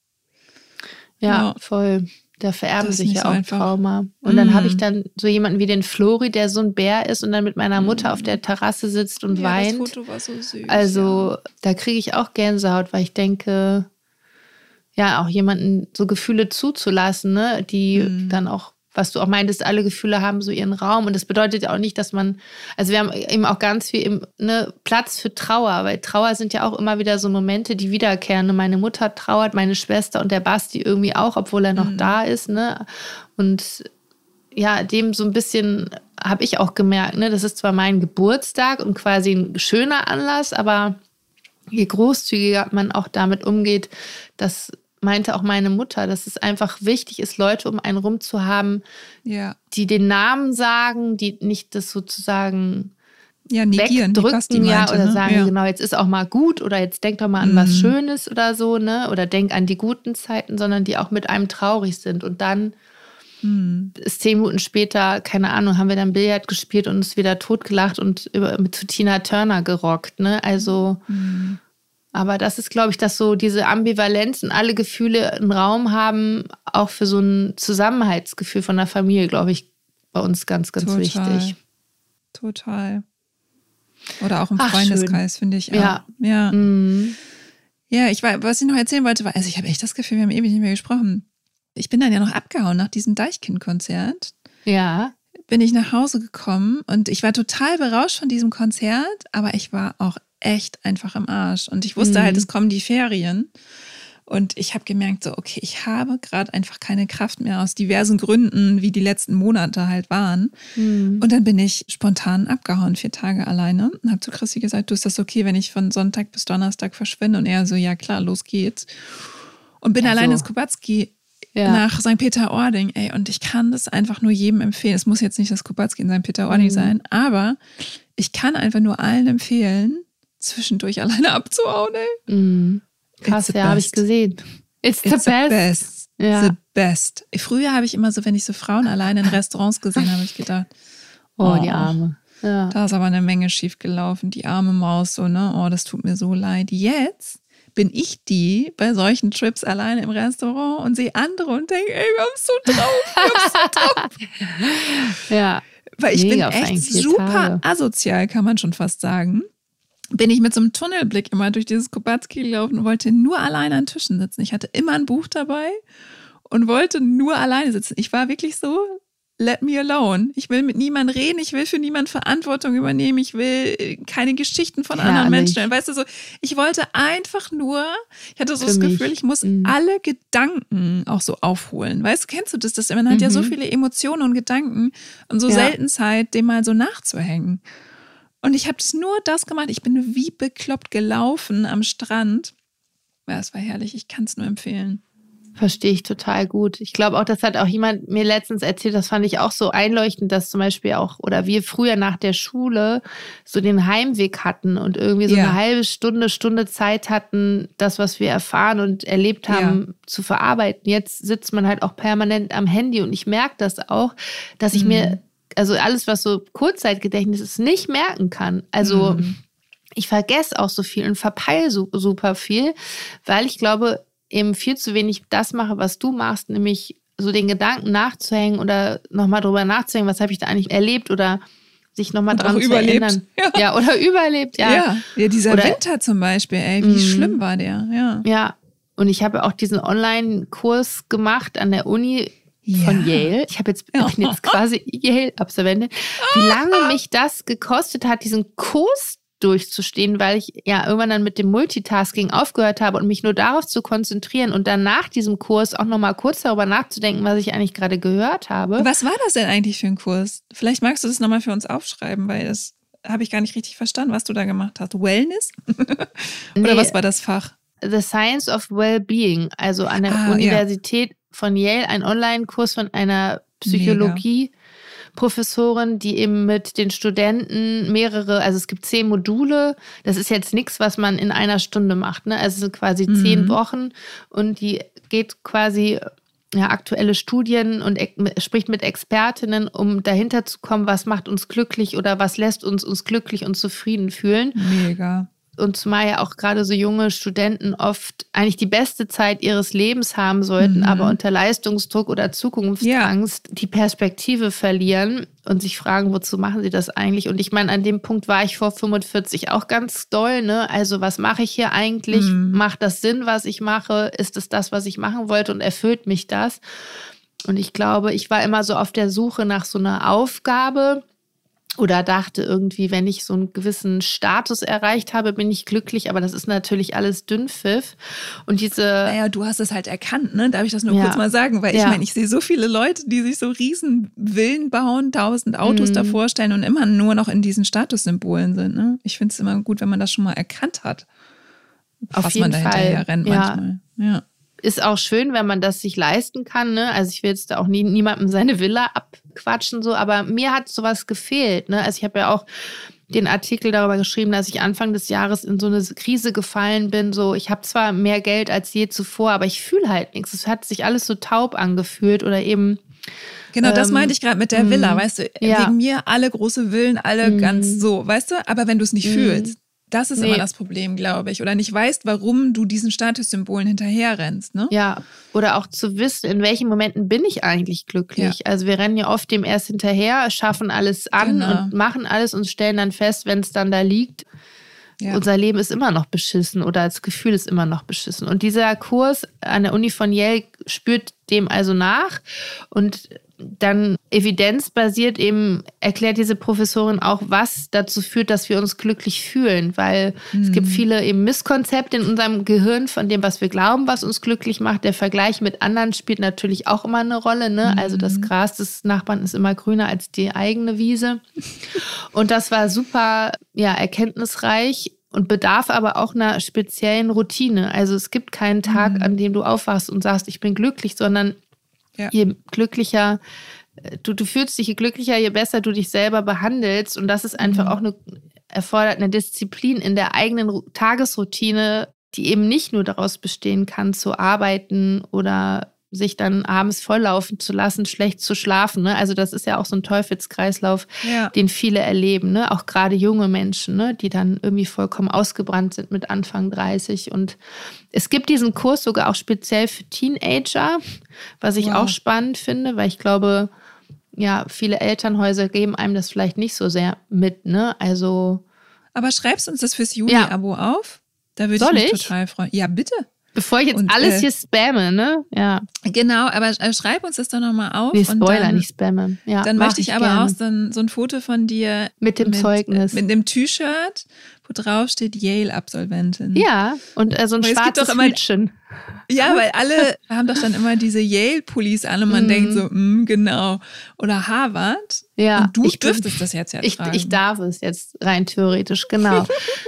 ja. voll. Da vererben sich ja so auch einfach. Trauma. Und mm. dann habe ich dann so jemanden wie den Flori, der so ein Bär ist und dann mit meiner Mutter mm. auf der Terrasse sitzt und ja, weint. Das Foto war so süß. Also ja. da kriege ich auch Gänsehaut, weil ich denke, ja, auch jemanden so Gefühle zuzulassen, ne, die mm. dann auch, was du auch meintest, alle Gefühle haben so ihren Raum. Und das bedeutet ja auch nicht, dass man, also wir haben eben auch ganz viel im, ne, Platz für Trauer, weil Trauer sind ja auch immer wieder so Momente, die wiederkehren. Meine Mutter trauert, meine Schwester und der Basti irgendwie auch, obwohl er noch mhm. da ist. Ne? Und ja, dem so ein bisschen habe ich auch gemerkt, ne, das ist zwar mein Geburtstag und quasi ein schöner Anlass, aber je großzügiger man auch damit umgeht, dass meinte auch meine Mutter, dass es einfach wichtig ist, Leute um einen rum zu haben, ja. die den Namen sagen, die nicht das sozusagen ja, negieren, wegdrücken, ja, meinte, oder ne? sagen, ja. genau, jetzt ist auch mal gut oder jetzt denk doch mal an mhm. was Schönes oder so, ne? Oder denk an die guten Zeiten, sondern die auch mit einem traurig sind. Und dann mhm. ist zehn Minuten später, keine Ahnung, haben wir dann Billard gespielt und uns wieder totgelacht und über, mit zu Tina Turner gerockt, ne? Also mhm. aber das ist, glaube ich, dass so diese Ambivalenz und alle Gefühle einen Raum haben, auch für so ein Zusammenhaltsgefühl von der Familie, glaube ich, bei uns ganz, ganz Total. wichtig. Total. Oder auch im Ach, Freundeskreis, finde ich. Auch. Ja. Ja. Mhm. Ja, ich war, was ich noch erzählen wollte, war, also ich habe echt das Gefühl, wir haben ewig nicht mehr gesprochen. Ich bin dann ja noch abgehauen nach diesem Deichkind-Konzert. Ja. Bin ich nach Hause gekommen und ich war total berauscht von diesem Konzert, aber ich war auch echt einfach im Arsch. Und ich wusste mhm. halt, es kommen die Ferien. Und ich habe gemerkt, so, okay, ich habe gerade einfach keine Kraft mehr aus diversen Gründen, wie die letzten Monate halt waren. Mhm. Und dann bin ich spontan abgehauen, vier Tage alleine. Und habe zu Chrissy gesagt, du, ist das okay, wenn ich von Sonntag bis Donnerstag verschwinde? Und er so, ja klar, los geht's. Und bin also. alleine ins Kubatski ja. nach Sankt Peter-Ording. Ey, und ich kann das einfach nur jedem empfehlen. Es muss jetzt nicht das Kubatski in Sankt Peter-Ording mhm. sein, aber ich kann einfach nur allen empfehlen, zwischendurch alleine abzuhauen, ey. Mm. Krass, ja, habe ich gesehen. It's, It's the best. The best. Ja. The best. Früher habe ich immer so, wenn ich so Frauen alleine in Restaurants gesehen habe, ich gedacht, oh, oh die Arme. Ja. Da ist aber eine Menge schief gelaufen, die arme Maus, so, ne? Oh, das tut mir so leid. Jetzt bin ich die bei solchen Trips alleine im Restaurant und sehe andere und denke, ey, wir haben es so drauf, wir haben es so drauf. Ja. Weil ich Mega bin echt super Tage. asozial, kann man schon fast sagen. Bin ich mit so einem Tunnelblick immer durch dieses Kubatski gelaufen und wollte nur alleine an Tischen sitzen. Ich hatte immer ein Buch dabei und wollte nur alleine sitzen. Ich war wirklich so, let me alone. Ich will mit niemandem reden, ich will für niemanden Verantwortung übernehmen, ich will keine Geschichten von Herrlich. anderen Menschen hören. Weißt du, so, ich wollte einfach nur, ich hatte so für das mich. Gefühl, ich muss mhm. alle Gedanken auch so aufholen. Weißt du, kennst du das? das man hat mhm. ja so viele Emotionen und Gedanken und so ja. selten Zeit, dem mal so nachzuhängen. Und ich habe das nur das gemacht. Ich bin wie bekloppt gelaufen am Strand. Ja, es war herrlich. Ich kann es nur empfehlen. Verstehe ich total gut. Ich glaube auch, das hat auch jemand mir letztens erzählt, das fand ich auch so einleuchtend, dass zum Beispiel auch, oder wir früher nach der Schule so den Heimweg hatten und irgendwie so ja. eine halbe Stunde, Stunde Zeit hatten, das, was wir erfahren und erlebt haben, ja. zu verarbeiten. Jetzt sitzt man halt auch permanent am Handy und ich merke das auch, dass ich mhm. mir also alles, was so Kurzzeitgedächtnis ist, nicht merken kann. Also mhm. ich vergesse auch so viel und verpeile so, super viel, weil ich glaube, eben viel zu wenig das mache, was du machst, nämlich so den Gedanken nachzuhängen oder nochmal drüber nachzuhängen, was habe ich da eigentlich erlebt oder sich nochmal dran zu überlebt. erinnern. Ja. ja, oder überlebt, ja. Ja, ja dieser oder, Winter zum Beispiel, ey, wie mhm. schlimm war der, ja. Ja, und ich habe auch diesen Online-Kurs gemacht an der Uni, von ja. Yale. Ich habe jetzt, ich bin jetzt quasi Yale-Absolventin. Wie lange mich das gekostet hat, diesen Kurs durchzustehen, weil ich ja irgendwann dann mit dem Multitasking aufgehört habe und mich nur darauf zu konzentrieren und dann nach diesem Kurs auch nochmal kurz darüber nachzudenken, was ich eigentlich gerade gehört habe. Was war das denn eigentlich für ein Kurs? Vielleicht magst du das nochmal für uns aufschreiben, weil das habe ich gar nicht richtig verstanden, was du da gemacht hast. Wellness? Oder nee, was war das Fach? The Science of Wellbeing, also an der ah, Universität ja. von Yale, ein Online-Kurs von einer Psychologie, Mega. Professorin, die eben mit den Studenten mehrere, also es gibt zehn Module. Das ist jetzt nichts, was man in einer Stunde macht, ne? Also es sind quasi mhm. zehn Wochen und die geht quasi ja, aktuelle Studien und e- spricht mit Expertinnen, um dahinter zu kommen, was macht uns glücklich oder was lässt uns uns glücklich und zufrieden fühlen. Mega. Und zumal ja auch gerade so junge Studenten oft eigentlich die beste Zeit ihres Lebens haben sollten, mhm. aber unter Leistungsdruck oder Zukunftsangst ja. die Perspektive verlieren und sich fragen, wozu machen sie das eigentlich? Und ich meine, an dem Punkt war ich vor fünfundvierzig auch ganz doll, ne? Also was mache ich hier eigentlich? Mhm. Macht das Sinn, was ich mache? Ist es das, was ich machen wollte und erfüllt mich das? Und ich glaube, ich war immer so auf der Suche nach so einer Aufgabe, oder dachte irgendwie, wenn ich so einen gewissen Status erreicht habe, bin ich glücklich. Aber das ist natürlich alles Dünnpfiff. Und diese... Naja, du hast es halt erkannt, ne? Darf ich das nur ja. kurz mal sagen? Weil ja. ich meine, ich sehe so viele Leute, die sich so riesen Villen bauen, tausend Autos mhm. davor stellen und immer nur noch in diesen Statussymbolen sind. Ne? Ich finde es immer gut, wenn man das schon mal erkannt hat. Auf was jeden man da Fall. hinterher rennt ja. manchmal. Ja. Ist auch schön, wenn man das sich leisten kann, ne? Also ich will jetzt da auch nie, niemandem seine Villa abquatschen, so, aber mir hat sowas gefehlt, ne? Also ich habe ja auch den Artikel darüber geschrieben, dass ich Anfang des Jahres in so eine Krise gefallen bin. So, ich habe zwar mehr Geld als je zuvor, aber ich fühle halt nichts. Es hat sich alles so taub angefühlt oder eben. Genau, das meinte ich gerade mit der Villa, weißt du? Ja. Wegen mir alle große Villen, alle Mm. ganz so, weißt du? Aber wenn du es nicht Mm. fühlst. Das ist Nee. immer das Problem, glaube ich. Oder nicht weißt, warum du diesen Statussymbolen hinterherrennst. Ne? Ja, oder auch zu wissen, in welchen Momenten bin ich eigentlich glücklich. Ja. Also wir rennen ja oft dem erst hinterher, schaffen alles an genau. und machen alles und stellen dann fest, wenn es dann da liegt, ja. unser Leben ist immer noch beschissen oder das Gefühl ist immer noch beschissen. Und dieser Kurs an der Uni von Yale spürt dem also nach und dann evidenzbasiert eben erklärt diese Professorin auch, was dazu führt, dass wir uns glücklich fühlen, weil mhm. es gibt viele eben Misskonzepte in unserem Gehirn von dem, was wir glauben, was uns glücklich macht. Der Vergleich mit anderen spielt natürlich auch immer eine Rolle, ne? Mhm. Also das Gras des Nachbarn ist immer grüner als die eigene Wiese. Und das war super, ja, erkenntnisreich. Und bedarf aber auch einer speziellen Routine. Also es gibt keinen Tag, mhm. an dem du aufwachst und sagst, ich bin glücklich, sondern ja. je glücklicher, du, du fühlst dich je glücklicher, je besser du dich selber behandelst. Und das ist einfach mhm. auch eine, erfordert eine Disziplin in der eigenen Tagesroutine, die eben nicht nur daraus bestehen kann, zu arbeiten oder sich dann abends volllaufen zu lassen, schlecht zu schlafen. Ne? Also das ist ja auch so ein Teufelskreislauf, ja. den viele erleben. Ne? Auch gerade junge Menschen, ne? die dann irgendwie vollkommen ausgebrannt sind mit Anfang dreißig. Und es gibt diesen Kurs sogar auch speziell für Teenager, was ich wow. auch spannend finde, weil ich glaube, ja, viele Elternhäuser geben einem das vielleicht nicht so sehr mit. Ne? Also, aber schreibst uns das fürs Juni-Abo ja. auf? Da würde ich mich ich? total freuen. Ja, bitte. Bevor ich jetzt und, alles äh, hier spamme, ne? Ja. Genau, aber äh, schreib uns das doch nochmal auf. Nee, Spoiler, und dann, nicht spamme. Ja, dann möchte ich, ich aber gerne. auch so ein, so ein Foto von dir. Mit dem mit, Zeugnis. Mit dem T-Shirt, wo drauf steht Yale-Absolventin. Ja, und äh, so ein weil schwarzes Hütchen. Ja, weil alle haben doch dann immer diese Yale-Pullis an und man mm. denkt so, mm, genau. Oder Harvard. Ja. Und du ich dürftest das jetzt ja ich, tragen. Ich darf es jetzt rein theoretisch, genau.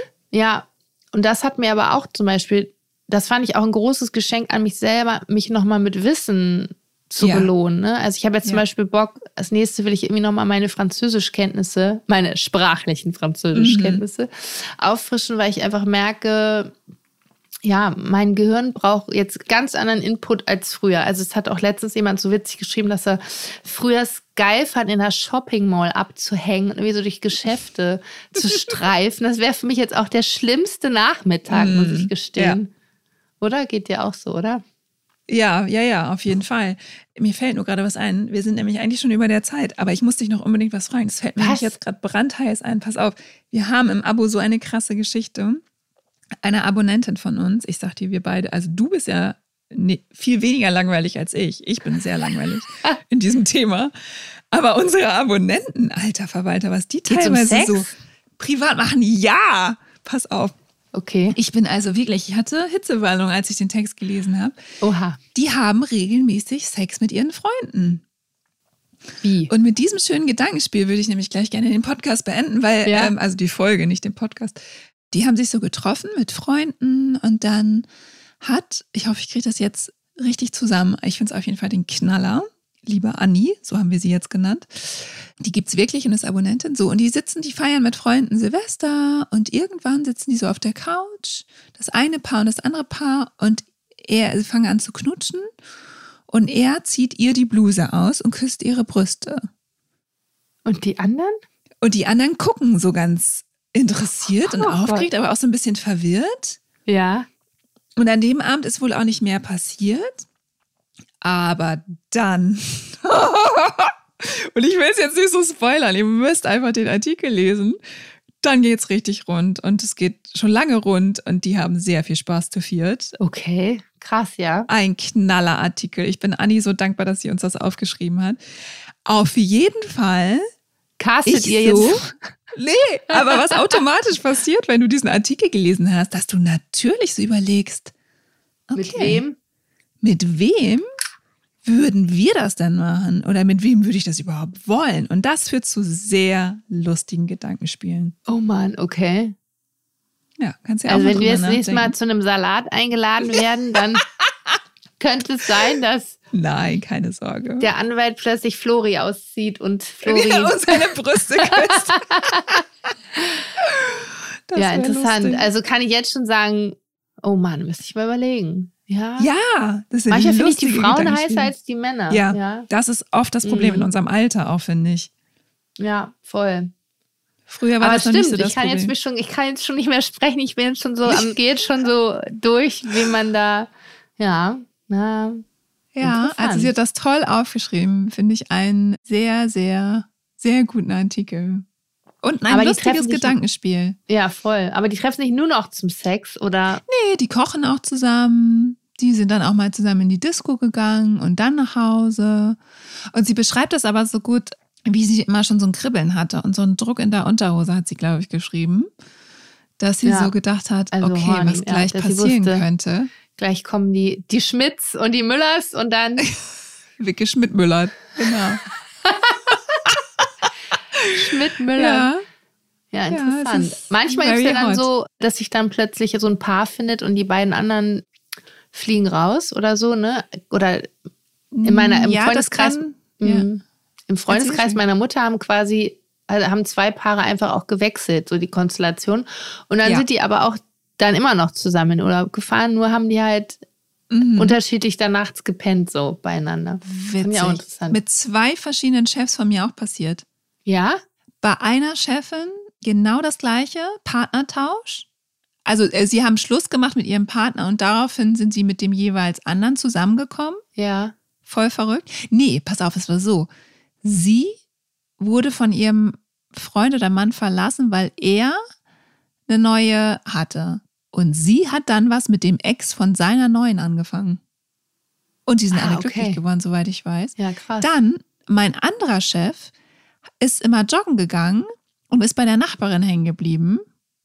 Ja, und das hat mir aber auch zum Beispiel... Das fand ich auch ein großes Geschenk an mich selber, mich nochmal mit Wissen zu ja. belohnen. Ne? Also ich habe jetzt zum ja. Beispiel Bock, als nächstes will ich irgendwie nochmal meine Französischkenntnisse, meine sprachlichen Französischkenntnisse mhm. auffrischen, weil ich einfach merke, ja, mein Gehirn braucht jetzt ganz anderen Input als früher. Also es hat auch letztens jemand so witzig geschrieben, dass er früher es geil fand, in der Shopping Mall abzuhängen und irgendwie so durch Geschäfte zu streifen. Das wäre für mich jetzt auch der schlimmste Nachmittag, mm, muss ich gestehen. Ja. Oder? Geht dir auch so, oder? Ja, ja, ja, auf jeden Fall. Mir fällt nur gerade was ein. Wir sind nämlich eigentlich schon über der Zeit, aber ich muss dich noch unbedingt was fragen. Das fällt mir was? jetzt gerade brandheiß ein. Pass auf, wir haben im Abo so eine krasse Geschichte. Eine Abonnentin von uns, ich sag dir, wir beide, also du bist ja nee, viel weniger langweilig als ich. Ich bin sehr langweilig in diesem Thema. Aber unsere Abonnenten, alter Verwalter, was die teilweise so privat machen, ja, pass auf. Okay. Ich bin also wirklich, ich hatte Hitzewallung, als ich den Text gelesen habe. Oha. Die haben regelmäßig Sex mit ihren Freunden. Wie? Und mit diesem schönen Gedankenspiel würde ich nämlich gleich gerne den Podcast beenden, weil, ja. ähm, also die Folge, nicht den Podcast. Die haben sich so getroffen mit Freunden und dann hat, ich hoffe, ich kriege das jetzt richtig zusammen, ich finde es auf jeden Fall den Knaller, liebe Anni, so haben wir sie jetzt genannt. Die gibt's wirklich und ist Abonnentin. So, und die sitzen, die feiern mit Freunden Silvester und irgendwann sitzen die so auf der Couch, das eine Paar und das andere Paar und er, sie fangen an zu knutschen und er zieht ihr die Bluse aus und küsst ihre Brüste. Und die anderen? Und die anderen gucken so ganz interessiert oh, und aufgeregt, Gott. aber auch so ein bisschen verwirrt. Ja. Und an dem Abend ist wohl auch nicht mehr passiert. Aber dann, und ich will es jetzt nicht so spoilern, ihr müsst einfach den Artikel lesen, dann geht's richtig rund und es geht schon lange rund und die haben sehr viel Spaß zu viert. Okay, krass, ja. Ein Knallerartikel. Ich bin Anni so dankbar, dass sie uns das aufgeschrieben hat. Auf jeden Fall. Castet ihr so, jetzt? Nee, aber was automatisch passiert, wenn du diesen Artikel gelesen hast, dass du natürlich so überlegst. Okay, mit wem? Mit wem würden wir das denn machen? Oder mit wem würde ich das überhaupt wollen? Und das führt zu sehr lustigen Gedankenspielen. Oh Mann, okay. Ja, kannst ja auch Also mal wenn wir das nachdenken. nächste Mal zu einem Salat eingeladen werden, dann könnte es sein, dass Nein, keine Sorge. der Anwalt plötzlich Flori auszieht und Flori und seine Brüste küsst. Ja, interessant. Lustig. Also kann ich jetzt schon sagen, oh Mann, müsste ich mal überlegen. Ja, ja das sind manchmal finde ich die Frauen Gedankenspiele. heißer als die Männer. Ja, ja, das ist oft das Problem mhm. in unserem Alter auch, finde ich. Ja, voll. Früher war Aber das noch stimmt, nicht so das ich kann Problem. jetzt schon, ich kann jetzt schon nicht mehr sprechen. Ich bin jetzt schon so, am geht schon so durch, wie man da, ja, na. Ja, also sie hat das toll aufgeschrieben, finde ich einen sehr, sehr, sehr guten Artikel. Und ein Aber lustiges Gedankenspiel. Ja, voll. Aber die treffen sich nur noch zum Sex, oder? Nee, die kochen auch zusammen. Die sind dann auch mal zusammen in die Disco gegangen und dann nach Hause. Und sie beschreibt das aber so gut, wie sie immer schon so ein Kribbeln hatte und so einen Druck in der Unterhose, hat sie, glaube ich, geschrieben. Dass sie ja. so gedacht hat, also okay, horny, was gleich ja, passieren wusste, könnte. Gleich kommen die, die Schmidts und die Müllers und dann... Wicke Schmidt-Müller, genau. Schmidt-Müller. Ja. Ja, interessant. Ja, manchmal ist es ja dann hot. so, dass sich dann plötzlich so ein Paar findet und die beiden anderen fliegen raus oder so, ne? Oder in meiner, im ja, Freundeskreis, kann, mh, ja. im Freundeskreis meiner Mutter haben quasi, also haben zwei Paare einfach auch gewechselt, so die Konstellation. Und dann ja. sind die aber auch dann immer noch zusammen in Urlaub gefahren, nur haben die halt mhm. unterschiedlich da nachts gepennt, so beieinander. Witzig. Auch interessant. Mit zwei verschiedenen Chefs von mir auch passiert. Ja? Bei einer Chefin genau das Gleiche, Partnertausch. Also äh, sie haben Schluss gemacht mit ihrem Partner und daraufhin sind sie mit dem jeweils anderen zusammengekommen. Ja. Voll verrückt. Nee, pass auf, es war so. Sie wurde von ihrem Freund oder Mann verlassen, weil er eine neue hatte. Und sie hat dann was mit dem Ex von seiner neuen angefangen. Und die sind ah, alle okay. glücklich geworden, soweit ich weiß. Ja, krass. Dann, mein anderer Chef ist immer joggen gegangen und ist bei der Nachbarin hängen geblieben.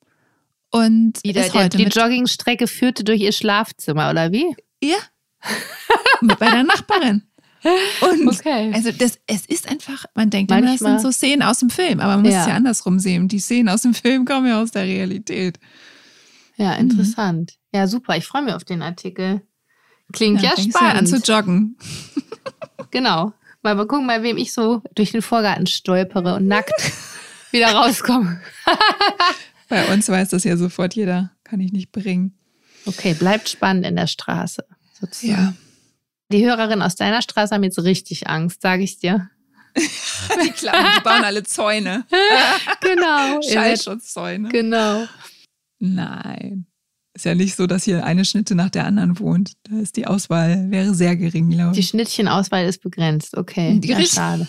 Und Wieder, ist heute die mit Joggingstrecke führte durch ihr Schlafzimmer, oder wie? Ja. Mit bei der Nachbarin. Und okay. also das, es ist einfach, man denkt immer, das sind so Szenen aus dem Film, aber man muss ja. es ja andersrum sehen. Die Szenen aus dem Film kommen ja aus der Realität. Ja, interessant. Mhm. Ja, super. Ich freue mich auf den Artikel. Klingt ja, ja spannend. Ja an zu joggen. Genau. Mal, mal gucken, bei wem ich so durch den Vorgarten stolpere und nackt wieder rauskomme. Bei uns weiß das ja sofort jeder. Kann ich nicht bringen. Okay, bleibt spannend in der Straße. Sozusagen. Ja. Die Hörerinnen aus deiner Straße haben jetzt richtig Angst, sage ich dir. Die Klappen, die bauen alle Zäune. Genau. Schallschutzzäune. Genau. Nein. Ist ja nicht so, dass hier eine Schnitte nach der anderen wohnt. Da ist die Auswahl, wäre sehr gering, glaube ich. Die Schnittchenauswahl ist begrenzt, okay. Die ja, schade.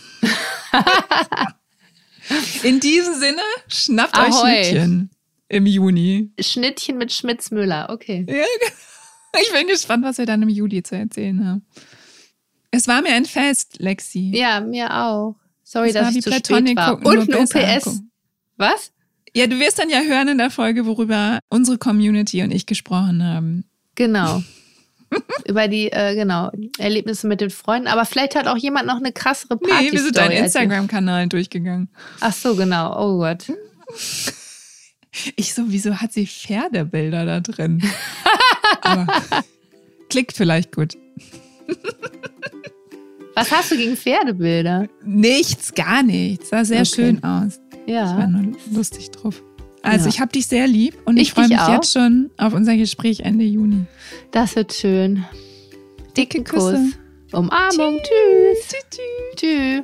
In diesem Sinne, schnappt Ahoi. euch Schnittchen im Juni. Schnittchen mit Schmitz-Müller, okay. Ja, ich bin gespannt, was wir dann im Juli zu erzählen haben. Es war mir ein Fest, Lexi. Ja, mir auch. Sorry, es dass war ich wie zu Platonic spät war. Gucken, Und ein U P S. Angucken. Was? Ja, du wirst dann ja hören in der Folge, worüber unsere Community und ich gesprochen haben. Genau. Über die, äh, genau, Erlebnisse mit den Freunden. Aber vielleicht hat auch jemand noch eine krassere Party-Story. Nee, wir sind deinen Instagram-Kanal durchgegangen. Ach so, genau. Oh Gott. Ich so, wieso hat sie Pferdebilder da drin? Aber klickt vielleicht gut. Was hast du gegen Pferdebilder? Nichts, gar nichts. Sah sehr okay. schön aus. Ja. Ich war nur lustig drauf. Also Ja. ich habe dich sehr lieb und ich, Ich freue dich mich auch. jetzt schon auf unser Gespräch Ende Juni. Das wird schön. Dicken Dicke Küsse. Kuss. Umarmung. Tschüss. Tschüss. Tschüss.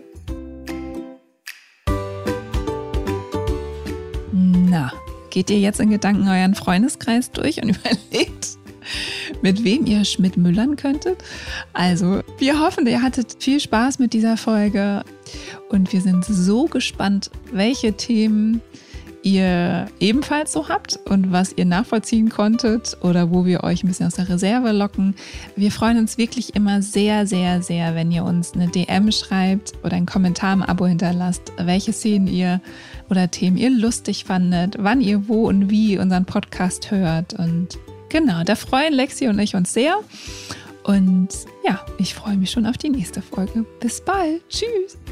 Na, geht ihr jetzt in Gedanken euren Freundeskreis durch und überlegt, mit wem ihr Schmidt-Müllern könntet? Also, wir hoffen, ihr hattet viel Spaß mit dieser Folge und wir sind so gespannt, welche Themen ihr ebenfalls so habt und was ihr nachvollziehen konntet oder wo wir euch ein bisschen aus der Reserve locken. Wir freuen uns wirklich immer sehr, sehr, sehr, wenn ihr uns eine D M schreibt oder einen Kommentar im Abo hinterlasst, welche Szenen ihr oder Themen ihr lustig fandet, wann ihr wo und wie unseren Podcast hört. Und genau, da freuen Lexi und ich uns sehr. Und ja, ich freue mich schon auf die nächste Folge. Bis bald. Tschüss.